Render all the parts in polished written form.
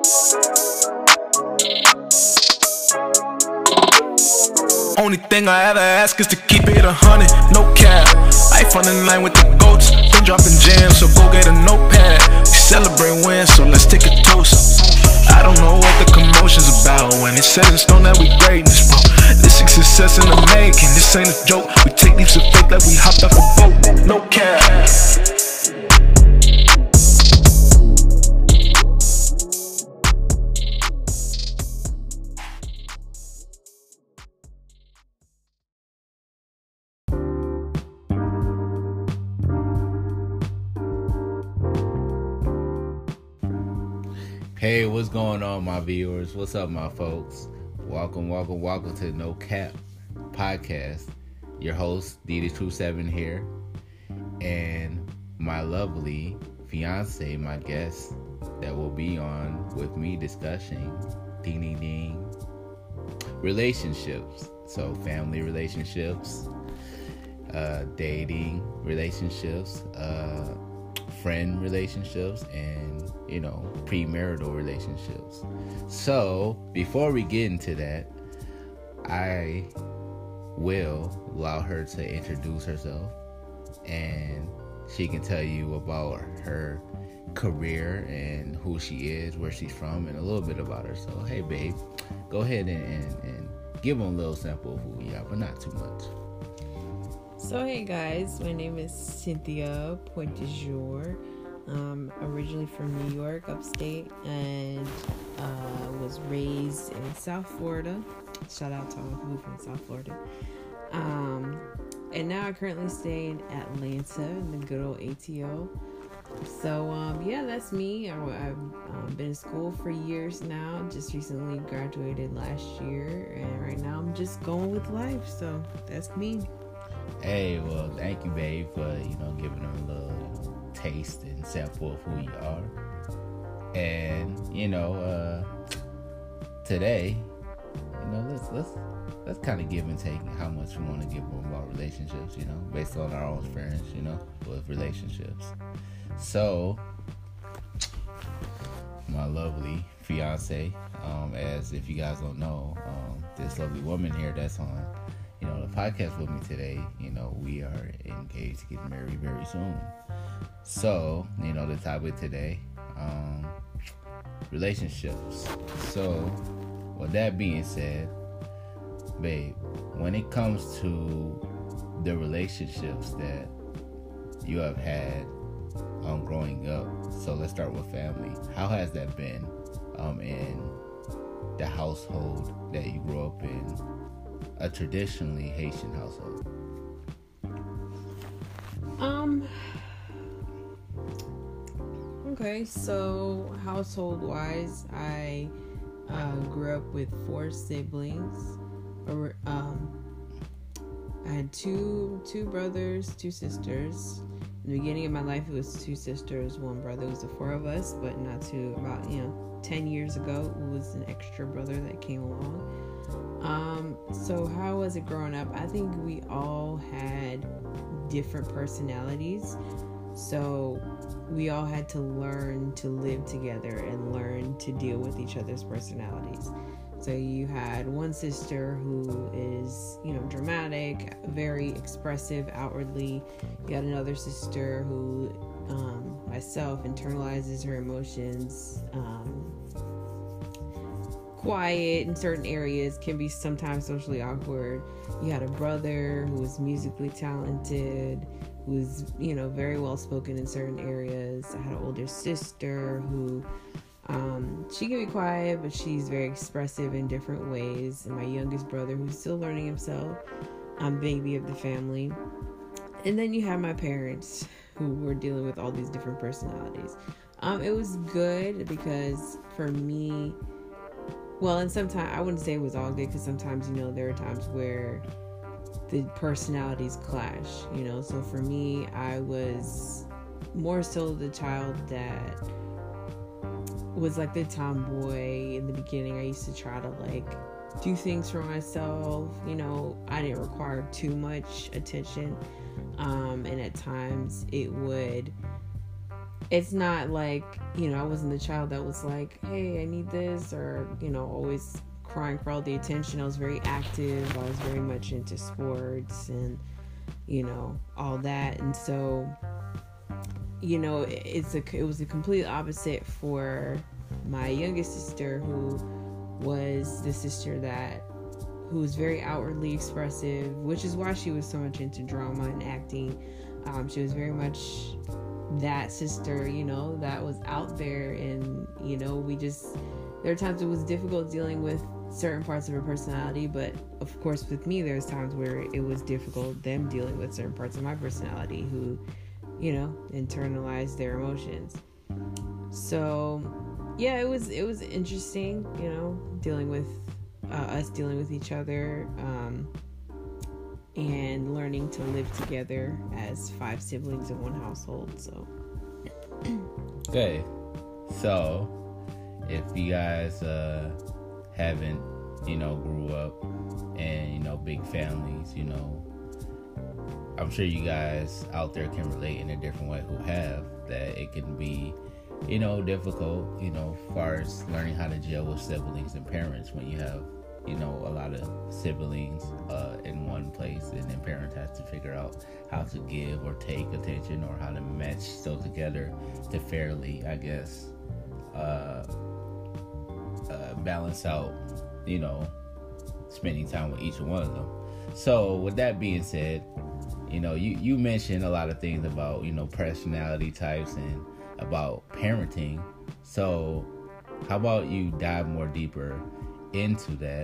Only thing I ever ask is to keep it 100, no cap. Life on the line with the goats, been dropping jams, so go get a notepad. We celebrate wins, so let's take a toast. I don't know what the commotion's about when it's set in stone that we greatness, bro. This is success in the making, this ain't a joke. We take leaps of faith like we hopped off a boat, no cap. Hey, what's going on, my viewers? What's up, my folks? Welcome to No Cap Podcast. Your host, DD27 here, and my lovely fiance, my guest, that will be on with me discussing ding relationships. So, family relationships, dating relationships, friend relationships, and premarital relationships. So before we get into that, I will allow her to introduce herself, and she can tell you about her career and who she is, where she's from, and a little bit about her. So hey babe, go ahead and give them a little sample of who you are, but not too much. So hey guys, my name is Cynthia Pointe-du-Jour. Originally from New York, upstate, and was raised in South Florida. Shout out to all who from South Florida. And now I currently stay in Atlanta in the good old ATO. So yeah, that's me. I've been in school for years now. Just recently graduated last year, and right now I'm just going with life. So that's me. Hey, well, thank you, babe, for giving them a little taste and sample of who you are. And today, let's kind of give and take how much we want to give them about relationships, based on our own experience, with relationships. So my lovely fiance, as if you guys don't know, this lovely woman here that's on the podcast with me today, we are engaged to get married very soon. So, the topic today, relationships. So, with that being said, babe, when it comes to the relationships that you have had growing up, so let's start with family. How has that been in the household that you grew up in, a traditionally Haitian household? Okay, so household-wise, I grew up with 4 siblings. I had two brothers, 2 sisters. In the beginning of my life, it was 2 sisters, 1 brother. It was the 4 of us, but not too. About 10 years ago, it was an extra brother that came along. So how was it growing up? I think we all had different personalities. So we all had to learn to live together and learn to deal with each other's personalities. So you had one sister who is, dramatic, very expressive outwardly. You had another sister who, myself, internalizes her emotions, quiet in certain areas, can be sometimes socially awkward. You had a brother who was musically talented, who was, very well spoken in certain areas. I had an older sister who, she can be quiet, but she's very expressive in different ways. And my youngest brother, who's still learning himself. I'm baby of the family. And then you have my parents, who were dealing with all these different personalities. It was good because for me, well, and sometimes I wouldn't say it was all good, because sometimes, there are times where the personalities clash, So for me, I was more so the child that was like the tomboy. In the beginning, I used to try to do things for myself. I didn't require too much attention. And at times it would it's not like, I wasn't the child that was like, hey, I need this, or, always crying for all the attention. I was very active. I was very much into sports and, all that. And so, it was a complete opposite for my youngest sister, who was the sister who was very outwardly expressive, which is why she was so much into drama and acting. She was very much that sister, that was out there. And, there are times it was difficult dealing with certain parts of her personality, but of course with me, there's times where it was difficult them dealing with certain parts of my personality who, internalized their emotions. So, yeah, it was interesting, dealing with us dealing with each other, and learning to live together as 5 siblings in one household. So, okay, so if you guys haven't, grew up and big families, I'm sure you guys out there can relate in a different way who have that. It can be difficult, as far as learning how to deal with siblings and parents when you have, a lot of siblings in one place, and then parents have to figure out how to give or take attention, or how to match those together to fairly, I guess, balance out, spending time with each one of them. So with that being said, you mentioned a lot of things about, personality types and about parenting. So how about you dive more deeper into that,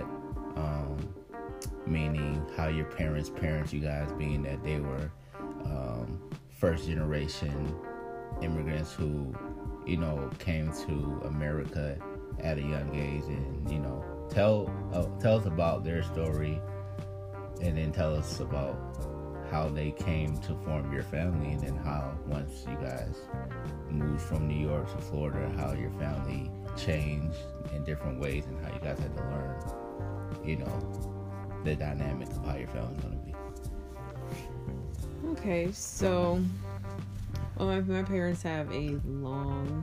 meaning how your parents you guys, being that they were first generation immigrants who, came to America at a young age, and tell us about their story, and then tell us about how they came to form your family, and then how, once you guys moved from New York to Florida, how your family changed in different ways, and how you guys had to learn, the dynamic of how your family's going to be. Okay, so, my parents have a long,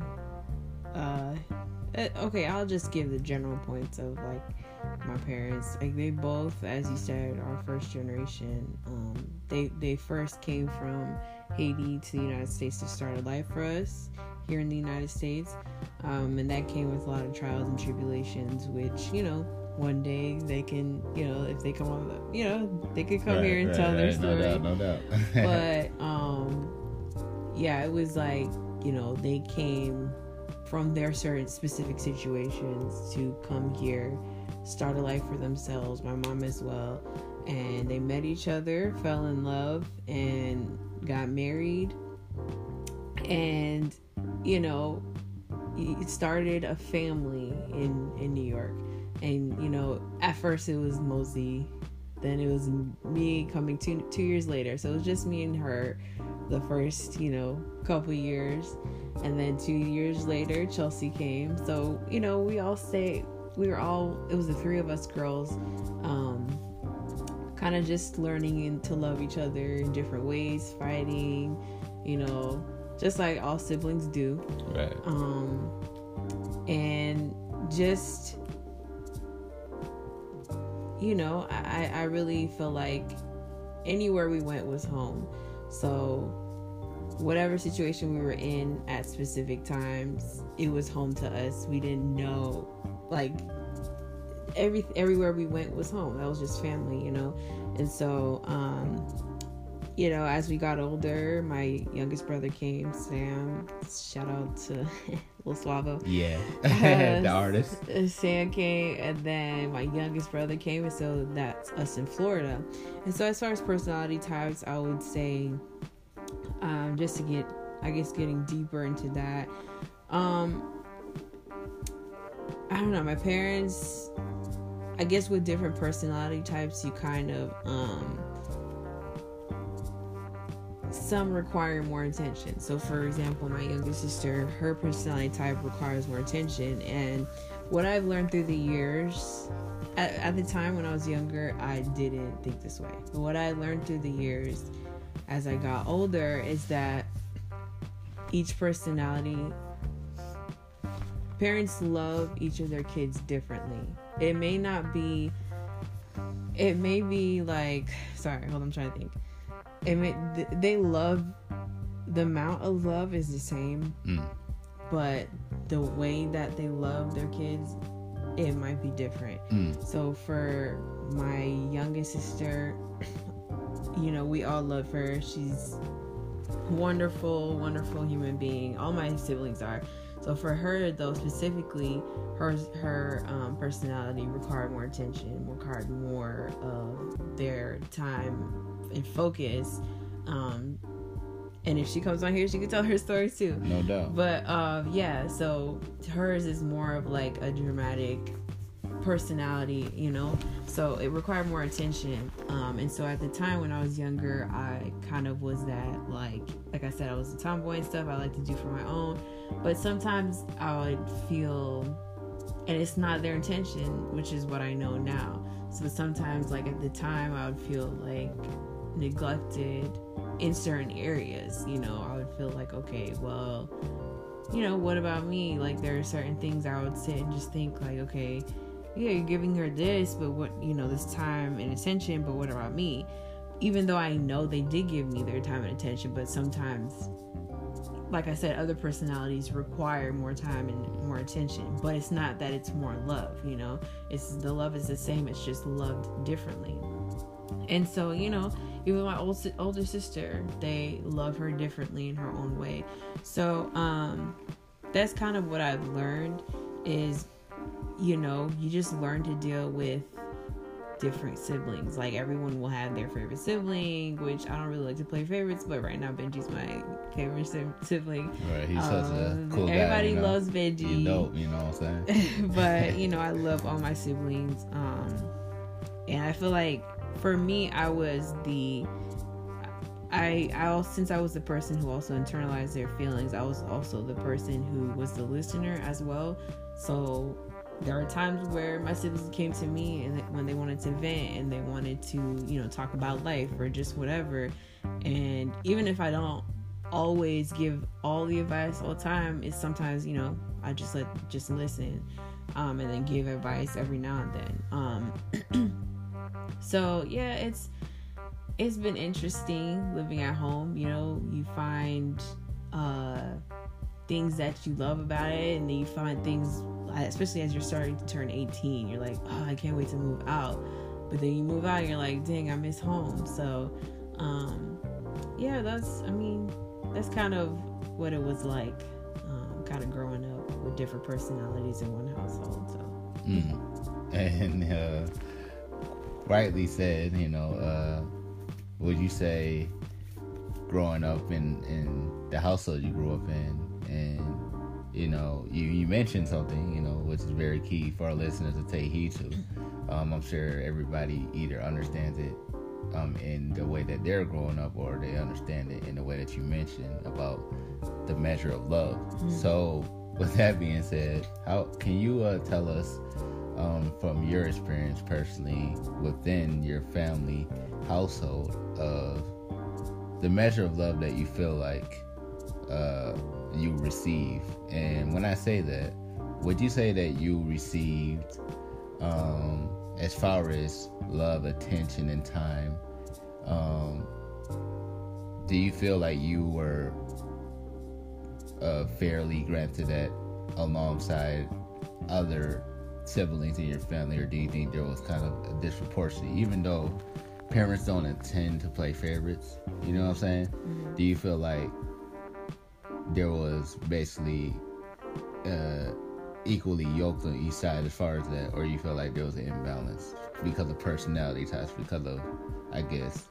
okay, I'll just give the general points of, my parents. They both, as you said, are first generation. They first came from Haiti to the United States to start a life for us here in the United States. And that came with a lot of trials and tribulations, which, one day they can, if they come on, they could come here and tell their story. No doubt. But, yeah, it was they came from their certain specific situations to come here, start a life for themselves, my mom as well. And they met each other, fell in love, and got married. And, it started a family in New York. And, at first it was Mosey, then it was me coming 2 years later. So it was just me and her the first, couple years. And then 2 years later, Chelsea came. So, we all stayed. It was the 3 of us girls, kind of just learning to love each other in different ways, fighting, just like all siblings do. Right. And just, I really feel like anywhere we went was home. So whatever situation we were in at specific times, it was home to us. We didn't know, everywhere we went was home. That was just family, And so, as we got older, my youngest brother came, Sam. Shout out to Lil Suavo. Yeah, the artist. Sam came, and then my youngest brother came, and so that's us in Florida. And so as far as personality types, I would say, just to get, getting deeper into that, I don't know, my parents, with different personality types, you kind of, some require more attention. So for example, my youngest sister, her personality type requires more attention. And what I've learned through the years, at the time when I was younger, I didn't think this way. But what I learned through the years as I got older is that each personality, parents love each of their kids differently. It may be like, sorry, hold on, I'm trying to think. They love, the amount of love is the same, but the way that they love their kids, it might be different. So for my youngest sister, we all love her. She's wonderful, wonderful human being. All my siblings are. So for her, though, specifically, her personality required more attention, required more of their time and focus. And if she comes on here, she can tell her story too. No doubt. But yeah, so hers is more of like a dramatic personality, so it required more attention. And so at the time when I was younger, I kind of was that, like I said, I was a tomboy and stuff. I like to do for my own, but sometimes I would feel, and it's not their intention, which is what I know now. So sometimes, like at the time, I would feel like neglected in certain areas. I would feel like, okay, well, what about me? Like there are certain things I would sit and just think like, okay, yeah, you're giving her this, but what, this time and attention, but what about me? Even though I know they did give me their time and attention, but sometimes, like I said, other personalities require more time and more attention, but it's not that it's more love, it's, the love is the same, it's just loved differently. And so, even my older sister, they love her differently in her own way. So, that's kind of what I've learned is, you just learn to deal with different siblings. Like everyone will have their favorite sibling, which I don't really like to play favorites, but right now Benji's my favorite sibling. Right, he's such a cool guy. Everybody loves Benji. He's dope, you know what I'm saying? But I love all my siblings. And I feel like for me, I was since I was the person who also internalized their feelings, I was also the person who was the listener as well. So there are times where my siblings came to me and when they wanted to vent and they wanted to, talk about life or just whatever. And even if I don't always give all the advice all the time, it's sometimes, I just listen, and then give advice every now and then. So yeah, it's been interesting living at home. You find things that you love about it, and then you find things, especially as you're starting to turn 18, you're like, oh, I can't wait to move out. But then you move out and you're like, dang, I miss home. So yeah, that's kind of what it was like, kind of growing up with different personalities in one household. So and rightly said, would you say growing up in the household you grew up in, and you mentioned something, which is very key for our listeners to take heed to. I'm sure everybody either understands it in the way that they're growing up, or they understand it in the way that you mentioned about the measure of love. So with that being said, how can you tell us from your experience personally within your family household of the measure of love that you feel like you receive? And when I say that, would you say that you received, as far as love, attention, and time, do you feel like you were fairly granted that alongside other siblings in your family, or do you think there was kind of a disproportionate, even though parents don't intend to play favorites, you know what I'm saying? Do you feel like there was basically equally yoked on each side as far as that, or you feel like there was an imbalance because of personality types, because of, I guess,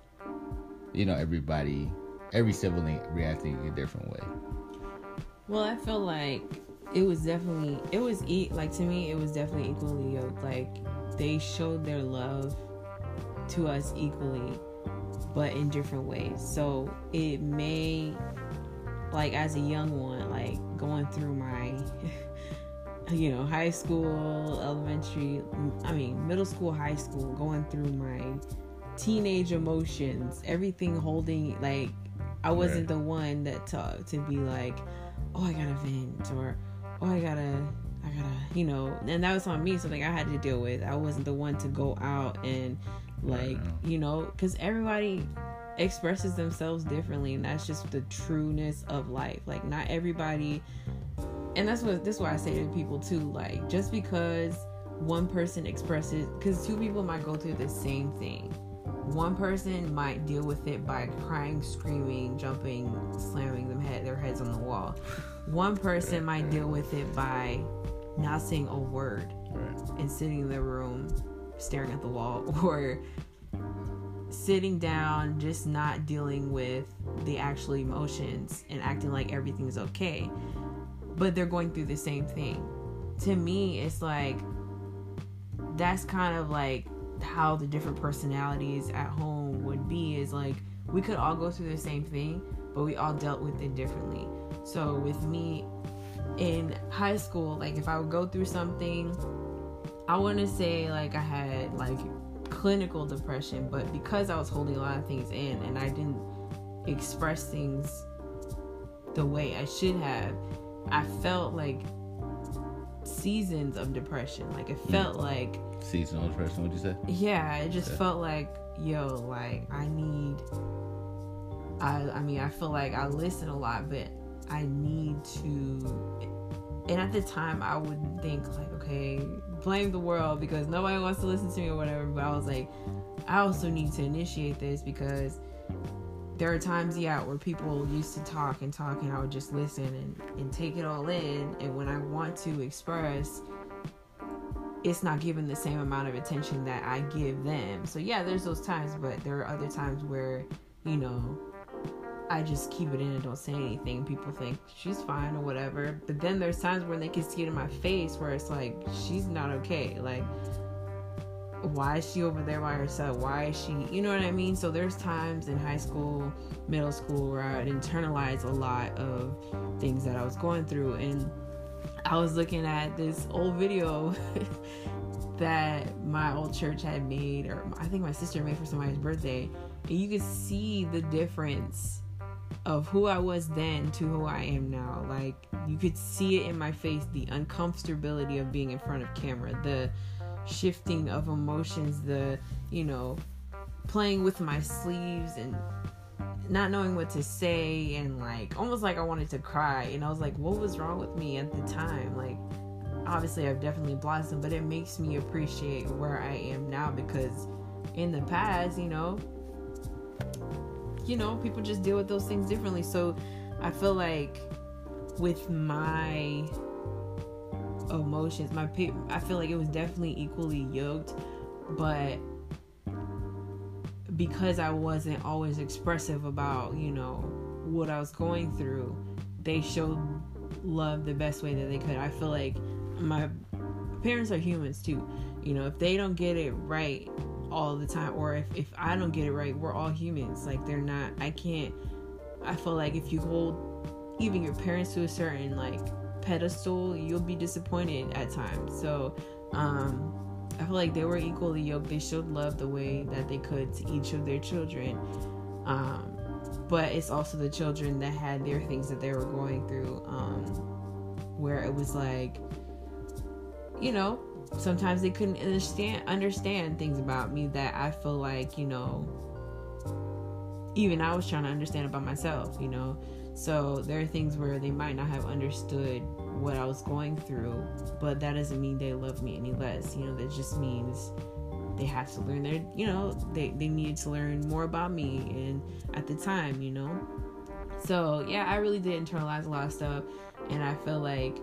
every sibling reacting in a different way? Well, I feel like to me, it was definitely equally yoked. Like, they showed their love to us equally, but in different ways. So it may, like, as a young one, like, going through my, high school, middle school, high school, going through my teenage emotions, everything holding, like, I wasn't the one that talked to be like, oh, I gotta vent, or oh, I gotta, you know, and that was on me, something I had to deal with. I wasn't the one to go out and like, you know, because everybody expresses themselves differently, and that's just the trueness of life. Like, not everybody, and this is why I say to people too, like, just because one person expresses, because two people might go through the same thing. One person might deal with it by crying, screaming, jumping, slamming their heads on the wall. One person might deal with it by not saying a word and sitting in the room staring at the wall, or sitting down, just not dealing with the actual emotions and acting like everything's okay. But they're going through the same thing. To me, it's like, that's kind of like how the different personalities at home would be, is like, we could all go through the same thing, but we all dealt with it differently. So with me in high school, like, if I would go through something, I wouldn't say like I had like clinical depression, but because I was holding a lot of things in and I didn't express things the way I should have, I felt like seasons of depression. Like, it felt like seasonal depression. What'd you say? Yeah, it just felt like, yo, like, I feel like I listen a lot, but I need to. And at the time, I would think like, okay, blame the world because nobody wants to listen to me or whatever. But I was like, I also need to initiate this, because there are times, where people used to talk and I would just listen and take it all in. And when I want to express, it's not given the same amount of attention that I give them. So yeah, there's those times, but there are other times where, you know, I just keep it in and don't say anything. People think she's fine or whatever. But then there's times when they can see it in my face where it's like, she's not okay. Like, why is she over there by herself? Why is she, you know what I mean? So there's times in high school, middle school, where I would internalize a lot of things that I was going through. And I was looking at this old video that my old church had made, or I think my sister made for somebody's birthday. And you could see the difference of who I was then to who I am now. Like, you could see it in my face, the uncomfortability of being in front of camera, the shifting of emotions, the, you know, playing with my sleeves and not knowing what to say, and like almost like I wanted to cry. And I was like, what was wrong with me at the time? Like, obviously I've definitely blossomed, but it makes me appreciate where I am now, because in the past, you know, people just deal with those things differently. So I feel like with my emotions, I feel like it was definitely equally yoked, but because I wasn't always expressive about, you know, what I was going through, they showed love the best way that they could. I feel like my parents are humans too. You know, if they don't get it right all the time, or if I don't get it right, we're all humans. Like, I feel like if you hold even your parents to a certain like pedestal, you'll be disappointed at times. So I feel like they were equally yoked. They showed love the way that they could to each of their children, but it's also the children that had their things that they were going through, where it was like, you know, sometimes they couldn't understand things about me that I feel like, you know, even I was trying to understand about myself, you know. So there are things where they might not have understood what I was going through, but that doesn't mean they love me any less. You know, that just means they have to learn they needed to learn more about me and at the time, you know. So yeah, I really did internalize a lot of stuff, and I feel like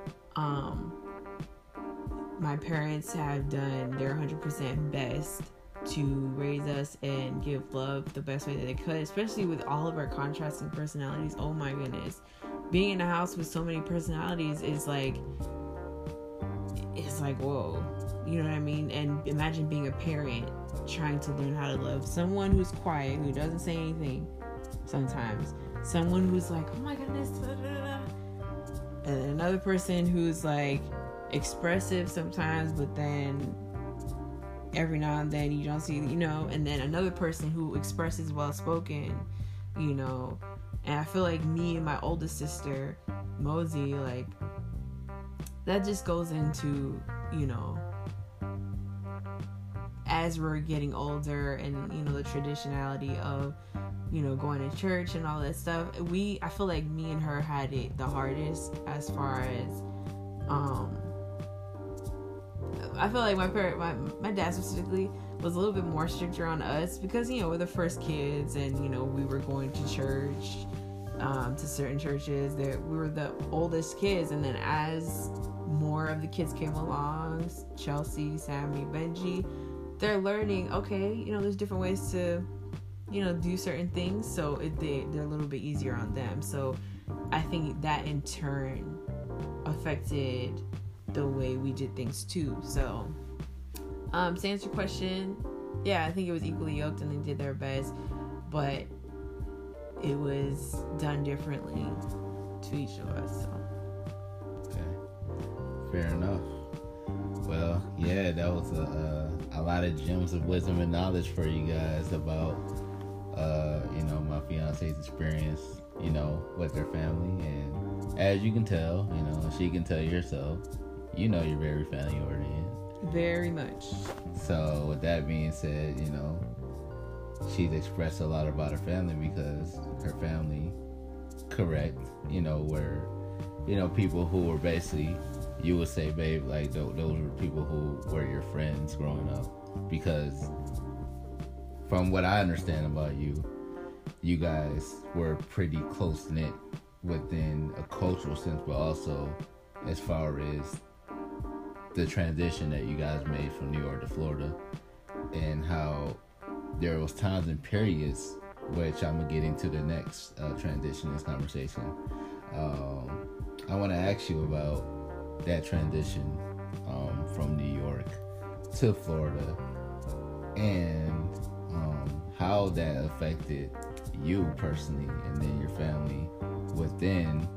my parents have done their 100% best to raise us and give love the best way that they could, especially with all of our contrasting personalities. Oh my goodness, being in a house with so many personalities is like, it's like, whoa, you know what I mean? And imagine being a parent trying to learn how to love someone who's quiet, who doesn't say anything sometimes, someone who's like, oh my goodness, da, da, da. And another person who's like expressive sometimes, but then every now and then you don't see, you know, and then another person who expresses well spoken, you know, And I feel like me and my oldest sister, Mosey, like, that just goes into, you know, as we're getting older and, you know, the traditionality of, you know, going to church and all that stuff. I feel like me and her had it the hardest as far as, I feel like my dad specifically was a little bit more stricter on us because, you know, we're the first kids and, you know, we were going to church, to certain churches. We were the oldest kids, and then as more of the kids came along, Chelsea, Sammy, Benji, they're learning, okay, you know, there's different ways to, you know, do certain things, so they're a little bit easier on them. So I think that in turn affected the way we did things too. So to answer your question, yeah, I think it was equally yoked and they did their best, but it was done differently to each of us. So. Okay, fair enough. Well, yeah, that was a lot of gems of wisdom and knowledge for you guys about, you know, my fiance's experience, you know, with their family. And as you can tell, you know, she can tell you herself, you know, you're very family oriented. Very much. So with that being said, you know, she's expressed a lot about her family because her family, correct, you know, were, you know, people who were basically, you would say, babe, like those were people who were your friends growing up. Because from what I understand about you, you guys were pretty close knit within a cultural sense, but also as far as the transition that you guys made from New York to Florida, and how there was times and periods, which I'm gonna get into the next transition in this conversation. I want to ask you about that transition from New York to Florida, and how that affected you personally, and then your family within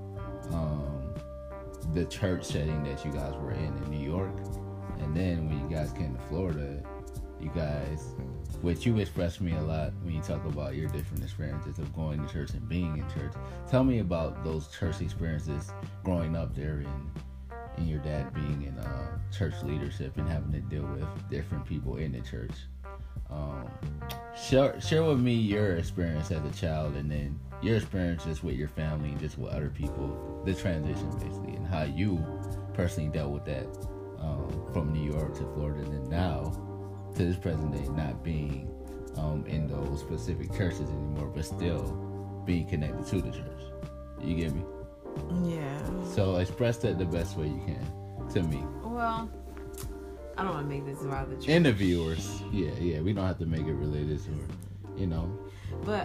the church setting that you guys were in New York. And then when you guys came to Florida, you guys, which you expressed to me a lot when you talk about your different experiences of going to church and being in church. Tell me about those church experiences growing up there, and your dad being in church leadership and having to deal with different people in the church. Share with me your experience as a child, and then your experiences with your family and just with other people, the transition basically, and how you personally dealt with that from New York to Florida, and then now to this present day, not being in those specific churches anymore, but still being connected to the church. You get me? Yeah. So express that the best way you can to me. Well, I don't want to make this about the church. And the viewers. Yeah. We don't have to make it related to her, you know. But,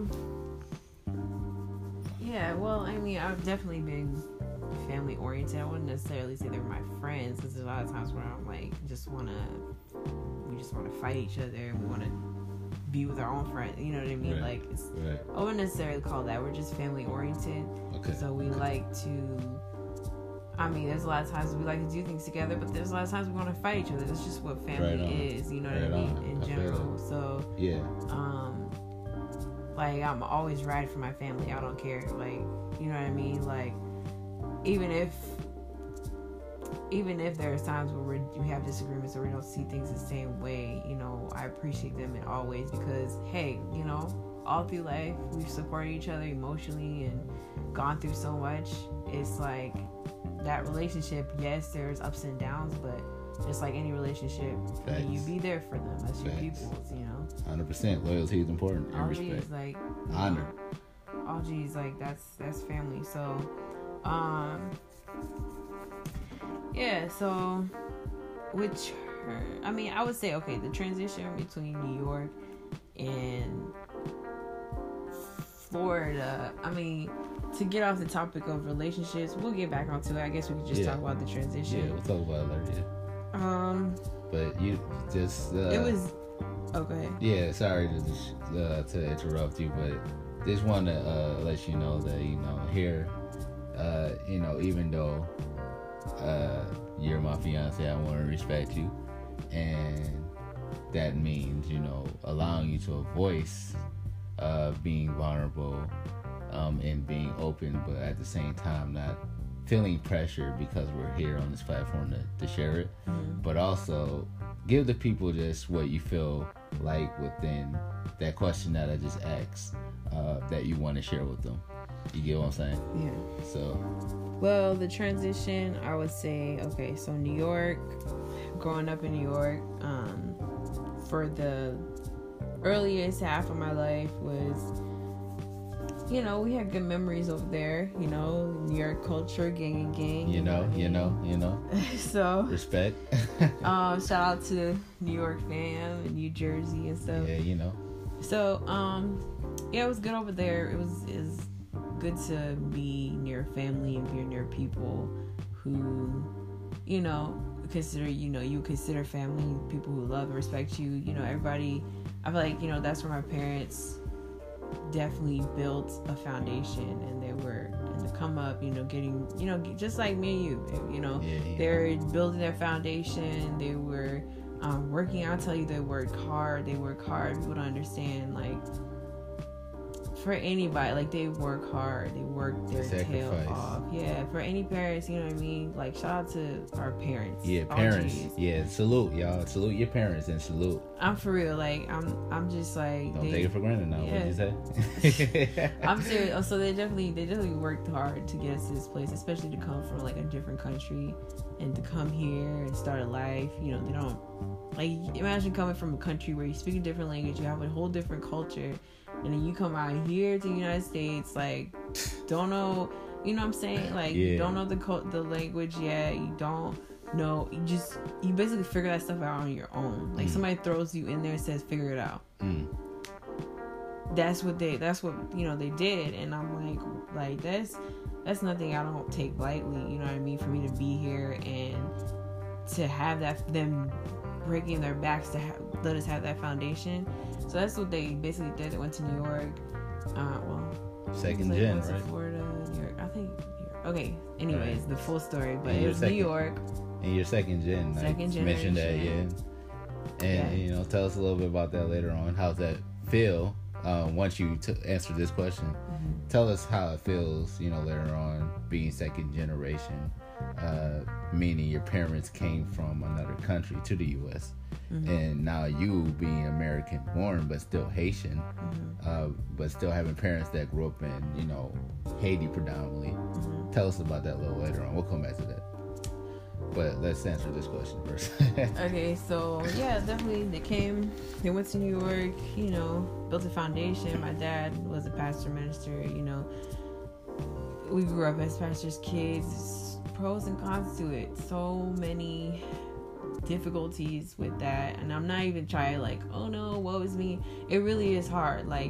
yeah, well, I mean, I've definitely been family oriented. I wouldn't necessarily say they're my friends, because there's a lot of times where I'm like, we just want to fight each other, and we want to be with our own friends. You know what I mean? Right. Like, Right. I wouldn't necessarily call that. We're just family oriented. Okay. So we like to. I mean, there's a lot of times we like to do things together, but there's a lot of times we want to fight each other. That's just what family is. You know what I mean? In general. So yeah. Like, I'm always riding for my family. I don't care. Like, you know what I mean? Like, even if there's times where we have disagreements or we don't see things the same way, you know, I appreciate them in all ways, because, hey, you know, all through life, we've supported each other emotionally and gone through so much. It's like, that relationship, yes, there's ups and downs, but just like any relationship, you be there for them. That's your peoples, you know. 100%. Loyalty is important. And respect. respect. Is like honor. All G's like that's family. So, yeah. So, I mean, I would say, okay, the transition between New York and Florida. I mean, to get off the topic of relationships, we'll get back onto it. I guess we could just talk about the transition. Yeah, we'll talk about it later. But you just it was. Oh, go ahead. Yeah, sorry to interrupt you, but just want to let you know that, you know, here, you know, even though you're my fiance, I want to respect you, and that means, you know, allowing you to voice being vulnerable, and being open, but at the same time not feeling pressure because we're here on this platform to share it, but also give the people just what you feel like within that question that I just asked, that you want to share with them. You get what I'm saying? Yeah. So, well, the transition, I would say, okay, so New York, growing up in New York, for the earliest half of my life was, you know, we had good memories over there, you know, New York culture, gang and gang. You know. So, respect. Shout out to New York fam and New Jersey and stuff. Yeah, you know. So, yeah, it was good over there. It was good to be near family and be near people who, you know, you consider family, people who love and respect you. You know, everybody, I feel like, you know, that's where my parents definitely built a foundation, and they were in the come up, you know, getting, you know, just like me and you know, they're building their foundation. They were working. I'll tell you, they work hard. People don't understand, like, for anybody, like, they work hard. They work their tail off. Yeah, for any parents, you know what I mean? Like, shout out to our parents. Yeah, parents. Yeah, salute, y'all. Salute your parents and salute. I'm for real. Like, I'm just like... Don't take it for granted now. Yeah. What did you say? I'm serious. So they definitely worked hard to get us to this place, especially to come from, like, a different country and to come here and start a life. You know, they don't... Like, imagine coming from a country where you speak a different language, you have a whole different culture, and then you come out here to the United States, like, don't know, you know what I'm saying? Like, you don't know the language yet. You don't know. You basically figure that stuff out on your own. Like, somebody throws you in there and says, figure it out. That's what you know, they did. And I'm like, that's nothing I don't take lightly. You know what I mean? For me to be here and to have them breaking their backs to let us have that foundation. So that's what they basically did. They went to New York. Second gen, right? Florida, New York. I think New York. Okay. Anyways, right. The full story, but it was New York. And you're second gen. Second generation. Mentioned that, yeah. And you know, tell us a little bit about that later on. How's that feel? Once you answer this question, tell us how it feels. You know, later on, being second generation. Meaning your parents came from another country to the U.S. And now you being American born but still Haitian, but still having parents that grew up in, you know, Haiti predominantly. Tell us about that a little later on. We'll come back to that, but let's answer this question first. Okay, so yeah, definitely they went to New York, you know, built a foundation. My dad was a pastor minister, you know, we grew up as pastors' kids. Pros and cons to it. So many difficulties with that, and I'm not even trying like, oh no, woe is me. It really is hard. Like,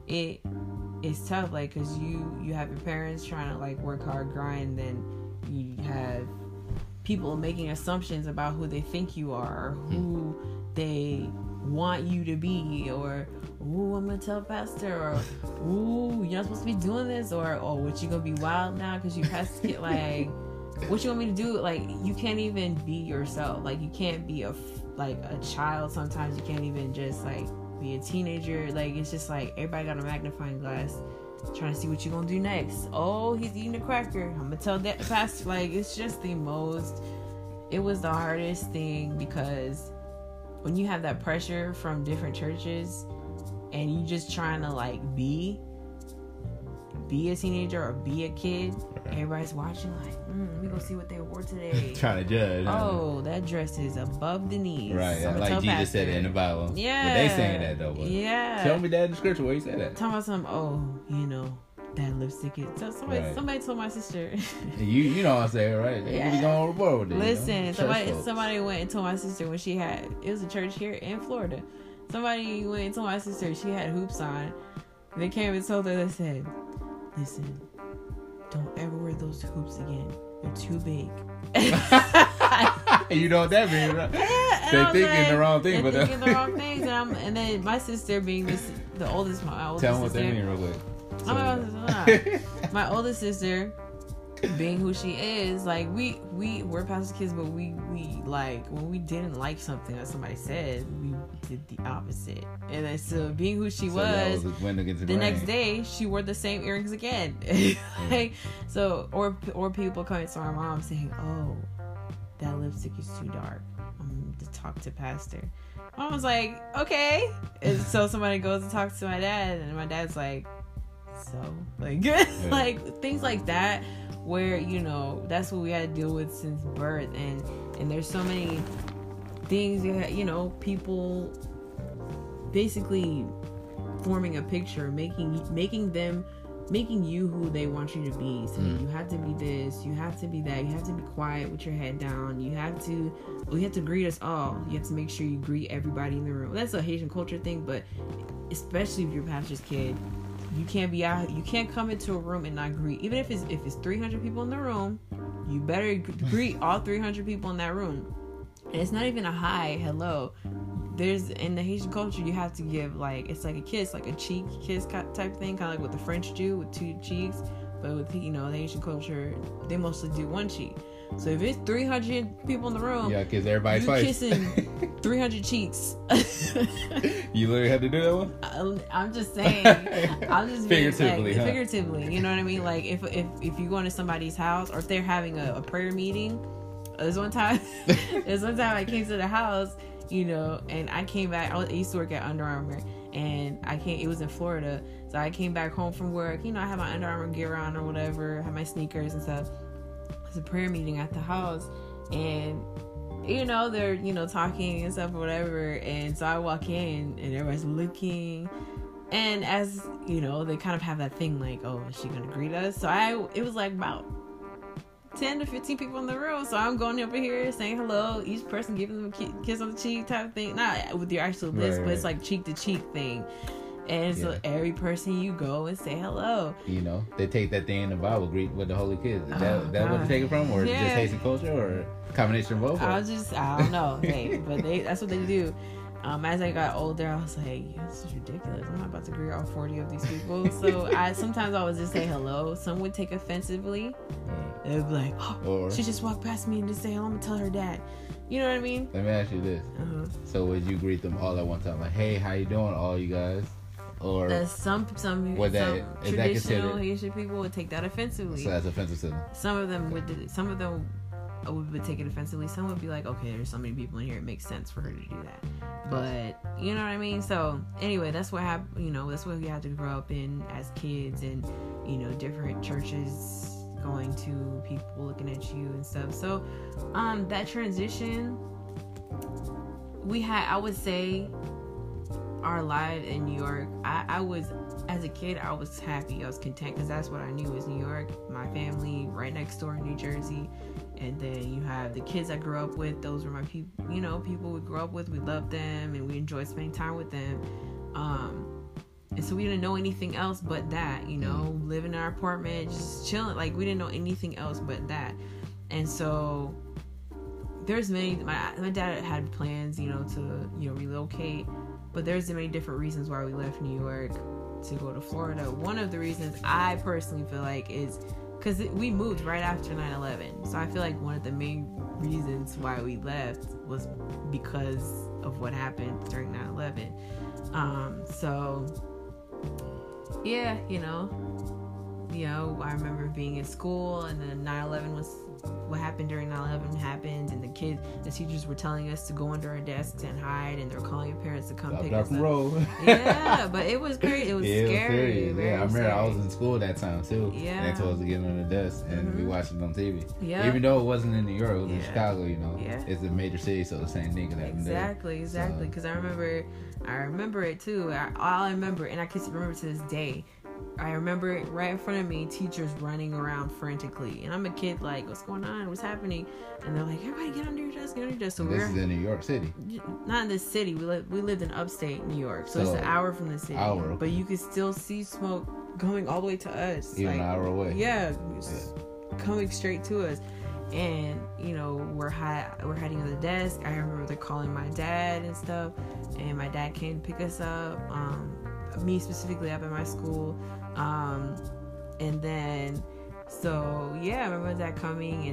it's tough, like, because you have your parents trying to like work hard, grind, then you have people making assumptions about who they think you are, or who they want you to be, or ooh, I'm gonna tell pastor, or ooh, you're not supposed to be doing this, or what, you gonna be wild now because you passed it, like, what you want me to do? Like, you can't even be yourself. Like, you can't be a child. Sometimes you can't even just like be a teenager. Like, it's just like everybody got a magnifying glass trying to see what you gonna do next. Oh, he's eating a cracker, I'm gonna tell that pastor. Like, it's just it was the hardest thing, because when you have that pressure from different churches and you just trying to like be a teenager or be a kid, everybody's watching like, we gonna see what they wore today. Trying to judge. Oh, that dress is above the knees. Right, like Jesus said it in the Bible. Yeah. But they saying that though. But yeah. Tell me that in the scripture where you say that. Talking about something, you know, that lipstick is... So somebody told my sister... you know what I'm saying, right? They really going overboard with it. Listen, somebody went and told my sister when she had... It was a church here in Florida. Somebody went and told my sister she had hoops on. They came and told her, they said, listen, don't ever wear those hoops again. They're too big. You know what that means, right? Yeah, they're thinking the wrong thing. They're thinking the wrong things. And then my sister being the oldest, my oldest sister. Tell them what sister, they mean real quick. My oldest sister, being who she is, like we're pastor's kids, but we like when we didn't like something that somebody said, we did the opposite. And then so being who she was the next day, she wore the same earrings again. Like, so or people coming to our mom saying, "Oh, that lipstick is too dark. I'm to talk to pastor." Mom was like, "Okay." And so somebody goes to talk to my dad, and my dad's like, "So?" Like, like things like that, where, you know, that's what we had to deal with since birth. And there's so many things, you know, people basically forming a picture, making you who they want you to be. So you have to be this, you have to be that, you have to be quiet with your head down, you have to greet us all, you have to make sure you greet everybody in the room. That's a Haitian culture thing, but especially if you're pastor's kid, you can't be out, you can't come into a room and not greet. Even if it's 300 people in the room, you better greet all 300 people in that room. And it's not even a hi, hello. There's, in the Haitian culture, you have to give, like, it's like a kiss, like a cheek kiss type thing, kind of like what the French do with 2 cheeks. But with, you know, the Haitian culture, they mostly do 1 cheek. So if it's 300 people in the room, yeah, kiss everybody twice. Kissing 300 cheeks. You literally have to do that one? I'm just saying. I'm just figuratively, like, figuratively. You know what I mean? Like if you go into somebody's house, or if they're having a prayer meeting. There's one time I came to the house, you know, and I came back. I used to work at Under Armour, and it was in Florida, so I came back home from work. You know, I had my Under Armour gear on or whatever, had my sneakers and stuff. It was a prayer meeting at the house, and you know, they're, you know, talking and stuff or whatever, and so I walk in and everybody's looking, and as you know, they kind of have that thing like, oh, is she gonna greet us? So it was like about 10 to 15 people in the room, so I'm going over here saying hello, each person giving them a kiss on the cheek type of thing, not with your actual lips, but it's like cheek to cheek thing. And so every person you go and say hello. You know, they take that thing in the Bible, greet with the holy kiss. Is that what they take it from? Or is it just Haitian culture, or a combination of both? I don't know. Hey, but that's what they do. As I got older, I was like, this is ridiculous. I'm not about to greet all 40 of these people. So sometimes I would just say hello. Some would take offensively. They'd be like, oh, she just walked past me and just say hello. I'm going to tell her dad. You know what I mean? Let me ask you this. So would you greet them all at one time? Like, hey, how you doing, all you guys? Or some traditional Haitian people would take that offensively. So that's offensive to them. Some of them would take it offensively. Some would be like, okay, there's so many people in here, it makes sense for her to do that. But you know what I mean? So anyway, that's what happened. You know, that's what we had to grow up in as kids, and you know, different churches, going to people looking at you and stuff. So that transition I would say our life in New York, I was, as a kid, I was happy, I was content, because that's what I knew was New York. My family right next door in New Jersey, and then you have the kids I grew up with. Those were my people, you know, people we grew up with. We loved them and we enjoyed spending time with them, and so we didn't know anything else but that, you know, living in our apartment, just chilling. Like, we didn't know anything else but that. And so there's my dad had plans, you know, to, you know, relocate, but there's many different reasons why we left New York to go to Florida. One of the reasons I personally feel like is because we moved right after 9/11. So I feel like one of the main reasons why we left was because of what happened during 9/11. So yeah, you know, I remember being in school, and then 9/11 was what happened during 9/11 happened, and the teachers were telling us to go under our desks and hide, and they were calling your parents to come pick us up. Yeah, but it was great. It was scary. I remember I was in school that time too. Yeah. And they told us to get under the desk, and we watched it on TV. Yeah. Even though it wasn't in New York, it was in Chicago. You know, it's a major city, so the same thing can happen there. Exactly. Because I remember it too. All I remember, and I can remember to this day, I remember it right in front of me, teachers running around frantically. And I'm a kid, like, what's going on? What's happening? And they're like, everybody get under your desk, get under your desk. So this is in New York City. Not in this city. We lived in upstate New York. So it's an hour from the city. Okay. But you could still see smoke going all the way to us. Even an hour away. Yeah. Coming straight to us. And, you know, we're hiding on the desk. I remember they're calling my dad and stuff. And my dad came to pick us up. Me specifically up at my school. And then So yeah, I remember that coming,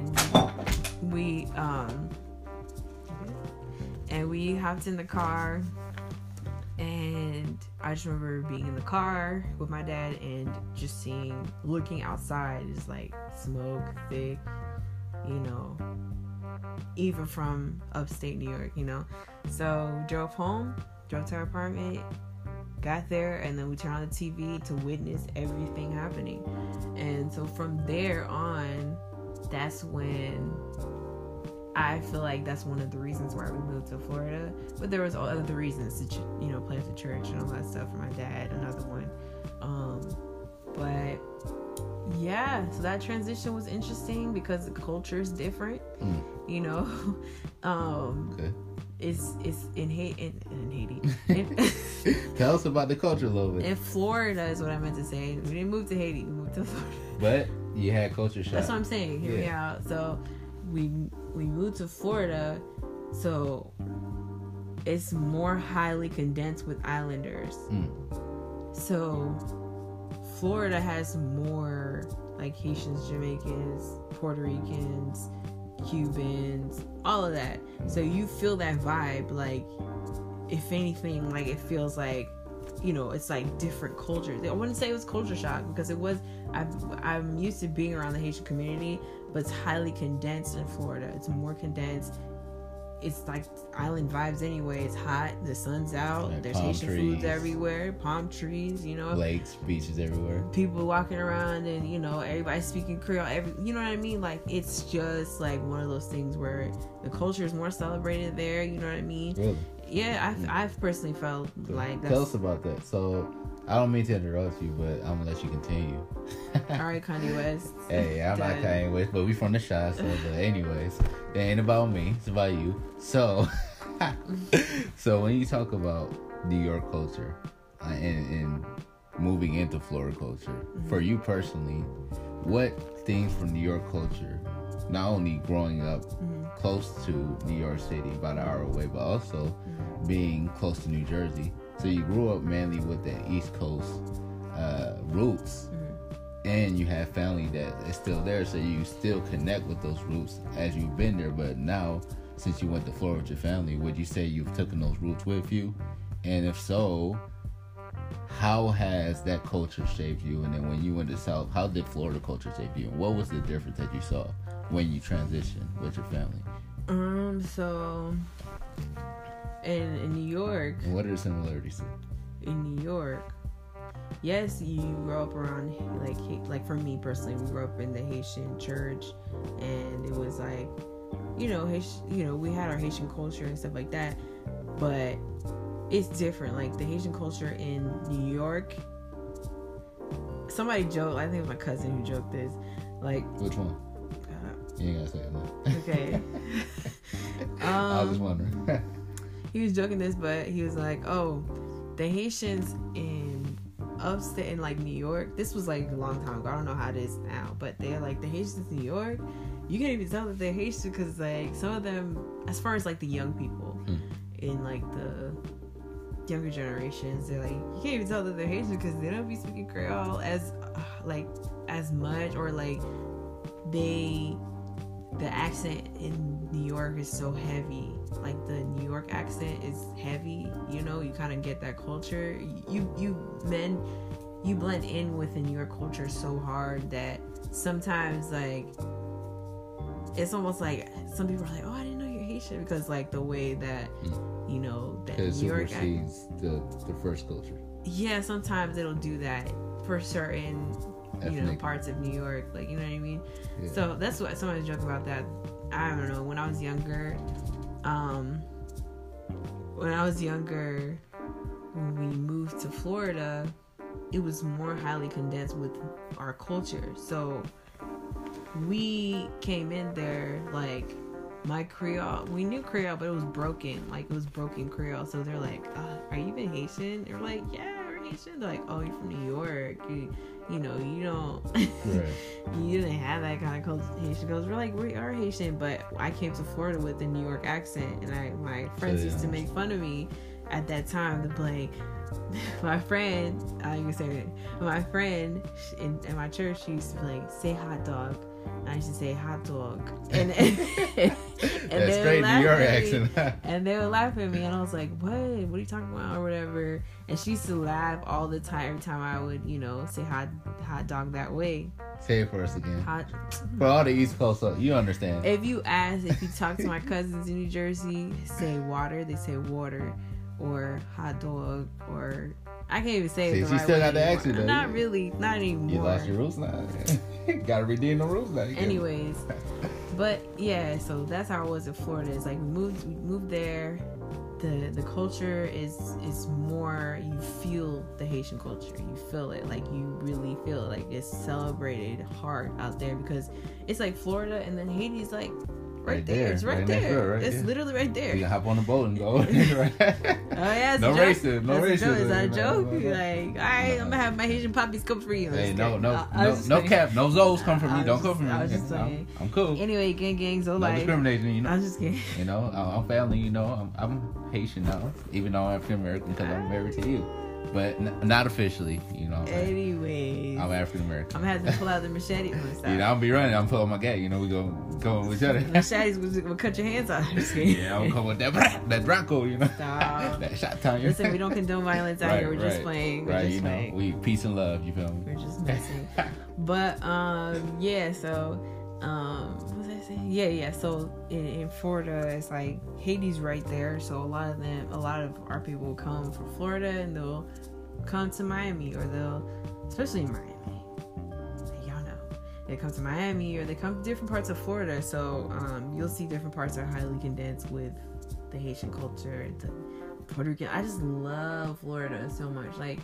and we hopped in the car, and I just remember being in the car with my dad and just looking outside, is like smoke, thick, you know, even from upstate New York, you know. So we drove to our apartment, got there, and then we turned on the TV to witness everything happening. And so from there on, that's when I feel like that's one of the reasons why we moved to Florida. But there was other reasons to, you know, plant the church and all that stuff for my dad, another one. But yeah, so that transition was interesting because the culture is different, you know. Okay. It's in Haiti. Tell us about the culture a little bit. In Florida is what I meant to say. We didn't move to Haiti. We moved to Florida. But you had culture shock. That's what I'm saying. Hear me out. So we moved to Florida. So it's more highly condensed with islanders. So Florida has more like Haitians, Jamaicans, Puerto Ricans, Cubans, all of that. So you feel that vibe, like, if anything, like, it feels like, you know, it's like different cultures. I wouldn't say it was culture shock, because it was, I'm used to being around the Haitian community, but it's highly condensed in Florida. It's more condensed. It's like island vibes anyway. It's hot, the sun's out, like there's Haitian foods everywhere, palm trees, you know, lakes, beaches everywhere, people walking around, and you know, everybody speaking Creole, you know what I mean? Like, it's just like one of those things where the culture is more celebrated there, you know what I mean? Really? Yeah, I've personally felt like that's... Tell us about that. So I don't mean to interrupt you, but I'm gonna let you continue. All right, Kanye West. Hey, I'm not Kanye West, but we from the Chi. So, but anyways, it ain't about me. It's about you. So, so when you talk about New York culture and moving into Florida culture, for you personally, what things from New York culture, not only growing up close to New York City, about an hour away, but also being close to New Jersey. So you grew up mainly with the East Coast roots, and you have family that is still there, so you still connect with those roots as you've been there. But now, since you went to Florida with your family, would you say you've taken those roots with you? And if so, how has that culture shaped you? And then when you went to South, how did Florida culture shape you? And what was the difference that you saw when you transitioned with your family? So in New York. And what are the similarities? In New York, yes, you grow up around, like for me personally, we grew up in the Haitian church, and it was like, you know, we had our Haitian culture and stuff like that, but it's different. Like the Haitian culture in New York, somebody joked, I think it was my cousin who joked this, like, which one? You ain't gotta say it now. Okay. I was wondering. He was joking this, but he was like, oh, the Haitians in upstate, in like New York, this was like a long time ago, I don't know how it is now, but they're like, the Haitians in New York, you can't even tell that they're Haitian, because like some of them, as far as like the young people in like the younger generations, they're like, you can't even tell that they're Haitian because they don't be speaking Creole as much, or like the accent in New York is so heavy. Like the New York accent is heavy, you know, you kind of get that culture. You blend in with the New York culture so hard that sometimes, like, it's almost like some people are like, oh, I didn't know you're Haitian, because like the way that, you know, that New York supersedes the first culture. Yeah, sometimes it'll do that for certain you know, parts of New York, like, you know what I mean? Yeah. So that's what somebody's joking about that. I don't know, when I was younger, when we moved to Florida, it was more highly condensed with our culture. So we came in there, like, my Creole, we knew Creole, but it was broken. Like, it was broken Creole. So they're like, are you even Haitian? And we're like, yeah, we're Haitian. They're like, oh, you're from New York. You know, you don't, right. You didn't have that kind of Haitian culture. We're like, we are Haitian, but I came to Florida with the New York accent, and my friends used to make fun of me at that time, the like, my friend, I ain't gonna say it. My friend in my church, she used to be like, say hot dog. And I used to say hot dog. And That's straight New York accent. And they would laugh at me, and I was like, what are you talking about, or whatever. And she used to laugh all the time every time I would, say hot dog that way. Say it for us again. Hot. For all the East Coast, you understand. If you talk to my cousins in New Jersey, say water, they say water, or hot dog, or I can't even say it the she right still way got the anymore. accent, though. Not really, not anymore. You lost your roots now. Gotta redeem the roots now. Anyways, but yeah, so that's how it was in Florida. It's like we moved there. The culture is more, you feel the Haitian culture. You feel it, like you really feel it. Like it's celebrated hard out there, because it's like Florida and then Haiti's like right there. It's right there. Right? It's literally right there. You can hop on the boat and go. Oh yeah, no racism. No racism. Is that a joke? Like, all right, I'm gonna have my Haitian poppies come for you. Hey, no cap. No Zoes come from me. Don't come from me. I was just saying. I'm cool. Anyway, gangs. No discrimination. I was just kidding. I'm family. I'm Haitian now, even though I'm African American because I'm married to you, but not officially. Anyways, I'm African American. I'm gonna have to pull out the machete. I'll be running. I'm pulling my gat. We go with each other. Machetes will cut your hands off. Yeah, I'm gonna come with that Draco. Stop. That shot time. Listen, we don't condone violence out here. We're just playing. We're just playing. We peace and love. You feel me? We're just messing. But yeah. So what was I saying? Yeah. So in Florida, it's like Haiti's right there. So a lot of our people will come from Florida and they'll come to Miami, or especially in Miami. Y'all know. They come to Miami, or they come to different parts of Florida. So you'll see different parts are highly condensed with the Haitian culture, the Puerto Rican. I just love Florida so much. Like,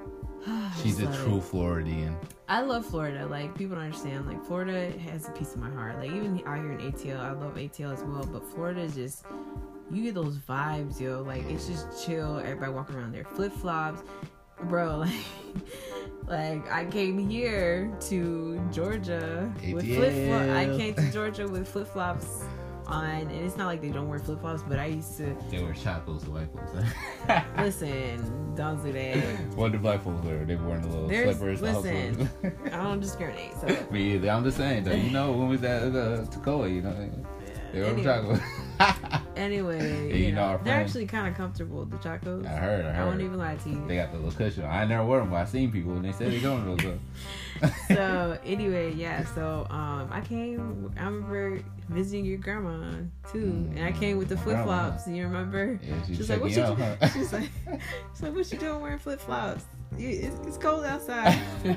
she's a true Floridian. I love Florida. Like, people don't understand. Like, Florida has a piece of my heart. Like, even out here in ATL, I love ATL as well. But Florida is just, you get those vibes, yo. Like, it's just chill. Everybody walking around there, flip flops, bro. Like I came here to Georgia with flip flops. I came to Georgia with flip flops on, and it's not like they don't wear flip flops, but I used to. They wear chacos, the white folks. Listen, don't do that. What do black folks wear? They wearing the little slippers. Listen, I don't discriminate. So. Me either. I'm just saying, though. When we was at Toccoa, they were chacos. Anyway, they're actually kind of comfortable, the chacos. I heard. I won't even lie to you. They got the little cushion. I never wear them, but I seen people and they said they going to those. So anyway, yeah. So I remember visiting your grandma too, and I came with the flip flops. You remember? Yeah, she's like, "What you doing?" She's like, "What you doing wearing flip flops? It's cold outside."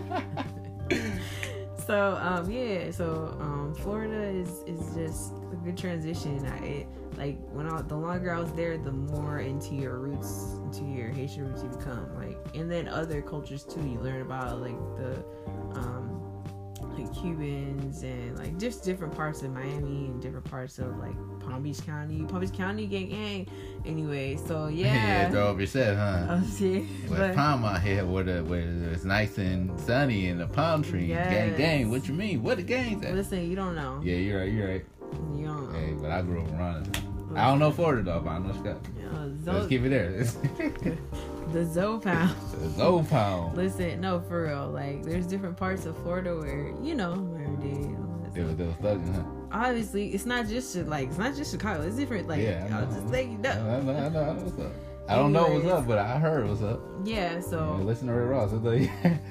So Florida is just a good transition. The longer I was there, the more into your roots, into your Haitian roots you become. Like, and then other cultures too. You learn about like the Cubans and like just different parts of Miami and different parts of like Palm Beach County, gang. Anyway, so yeah. Throw up your set, huh? But palm out here where it's nice and sunny and the palm tree. Yes. Gang. What you mean? What the gang's at? Listen, you don't know. Yeah, you're right. You don't know. Hey, but I grew up around it. I don't know Florida though, but I know Scott. Let's keep it there. The Zoe Pound. The Zoe Pound. Listen, no, for real. Like, there's different parts of Florida where, They was thugging, huh? Obviously, it's not just Chicago. It's different. Like, I'll just let you know. I know what's up. I don't know what's up, but I heard what's up. Yeah, so. Listen to Ray Ross. It's like,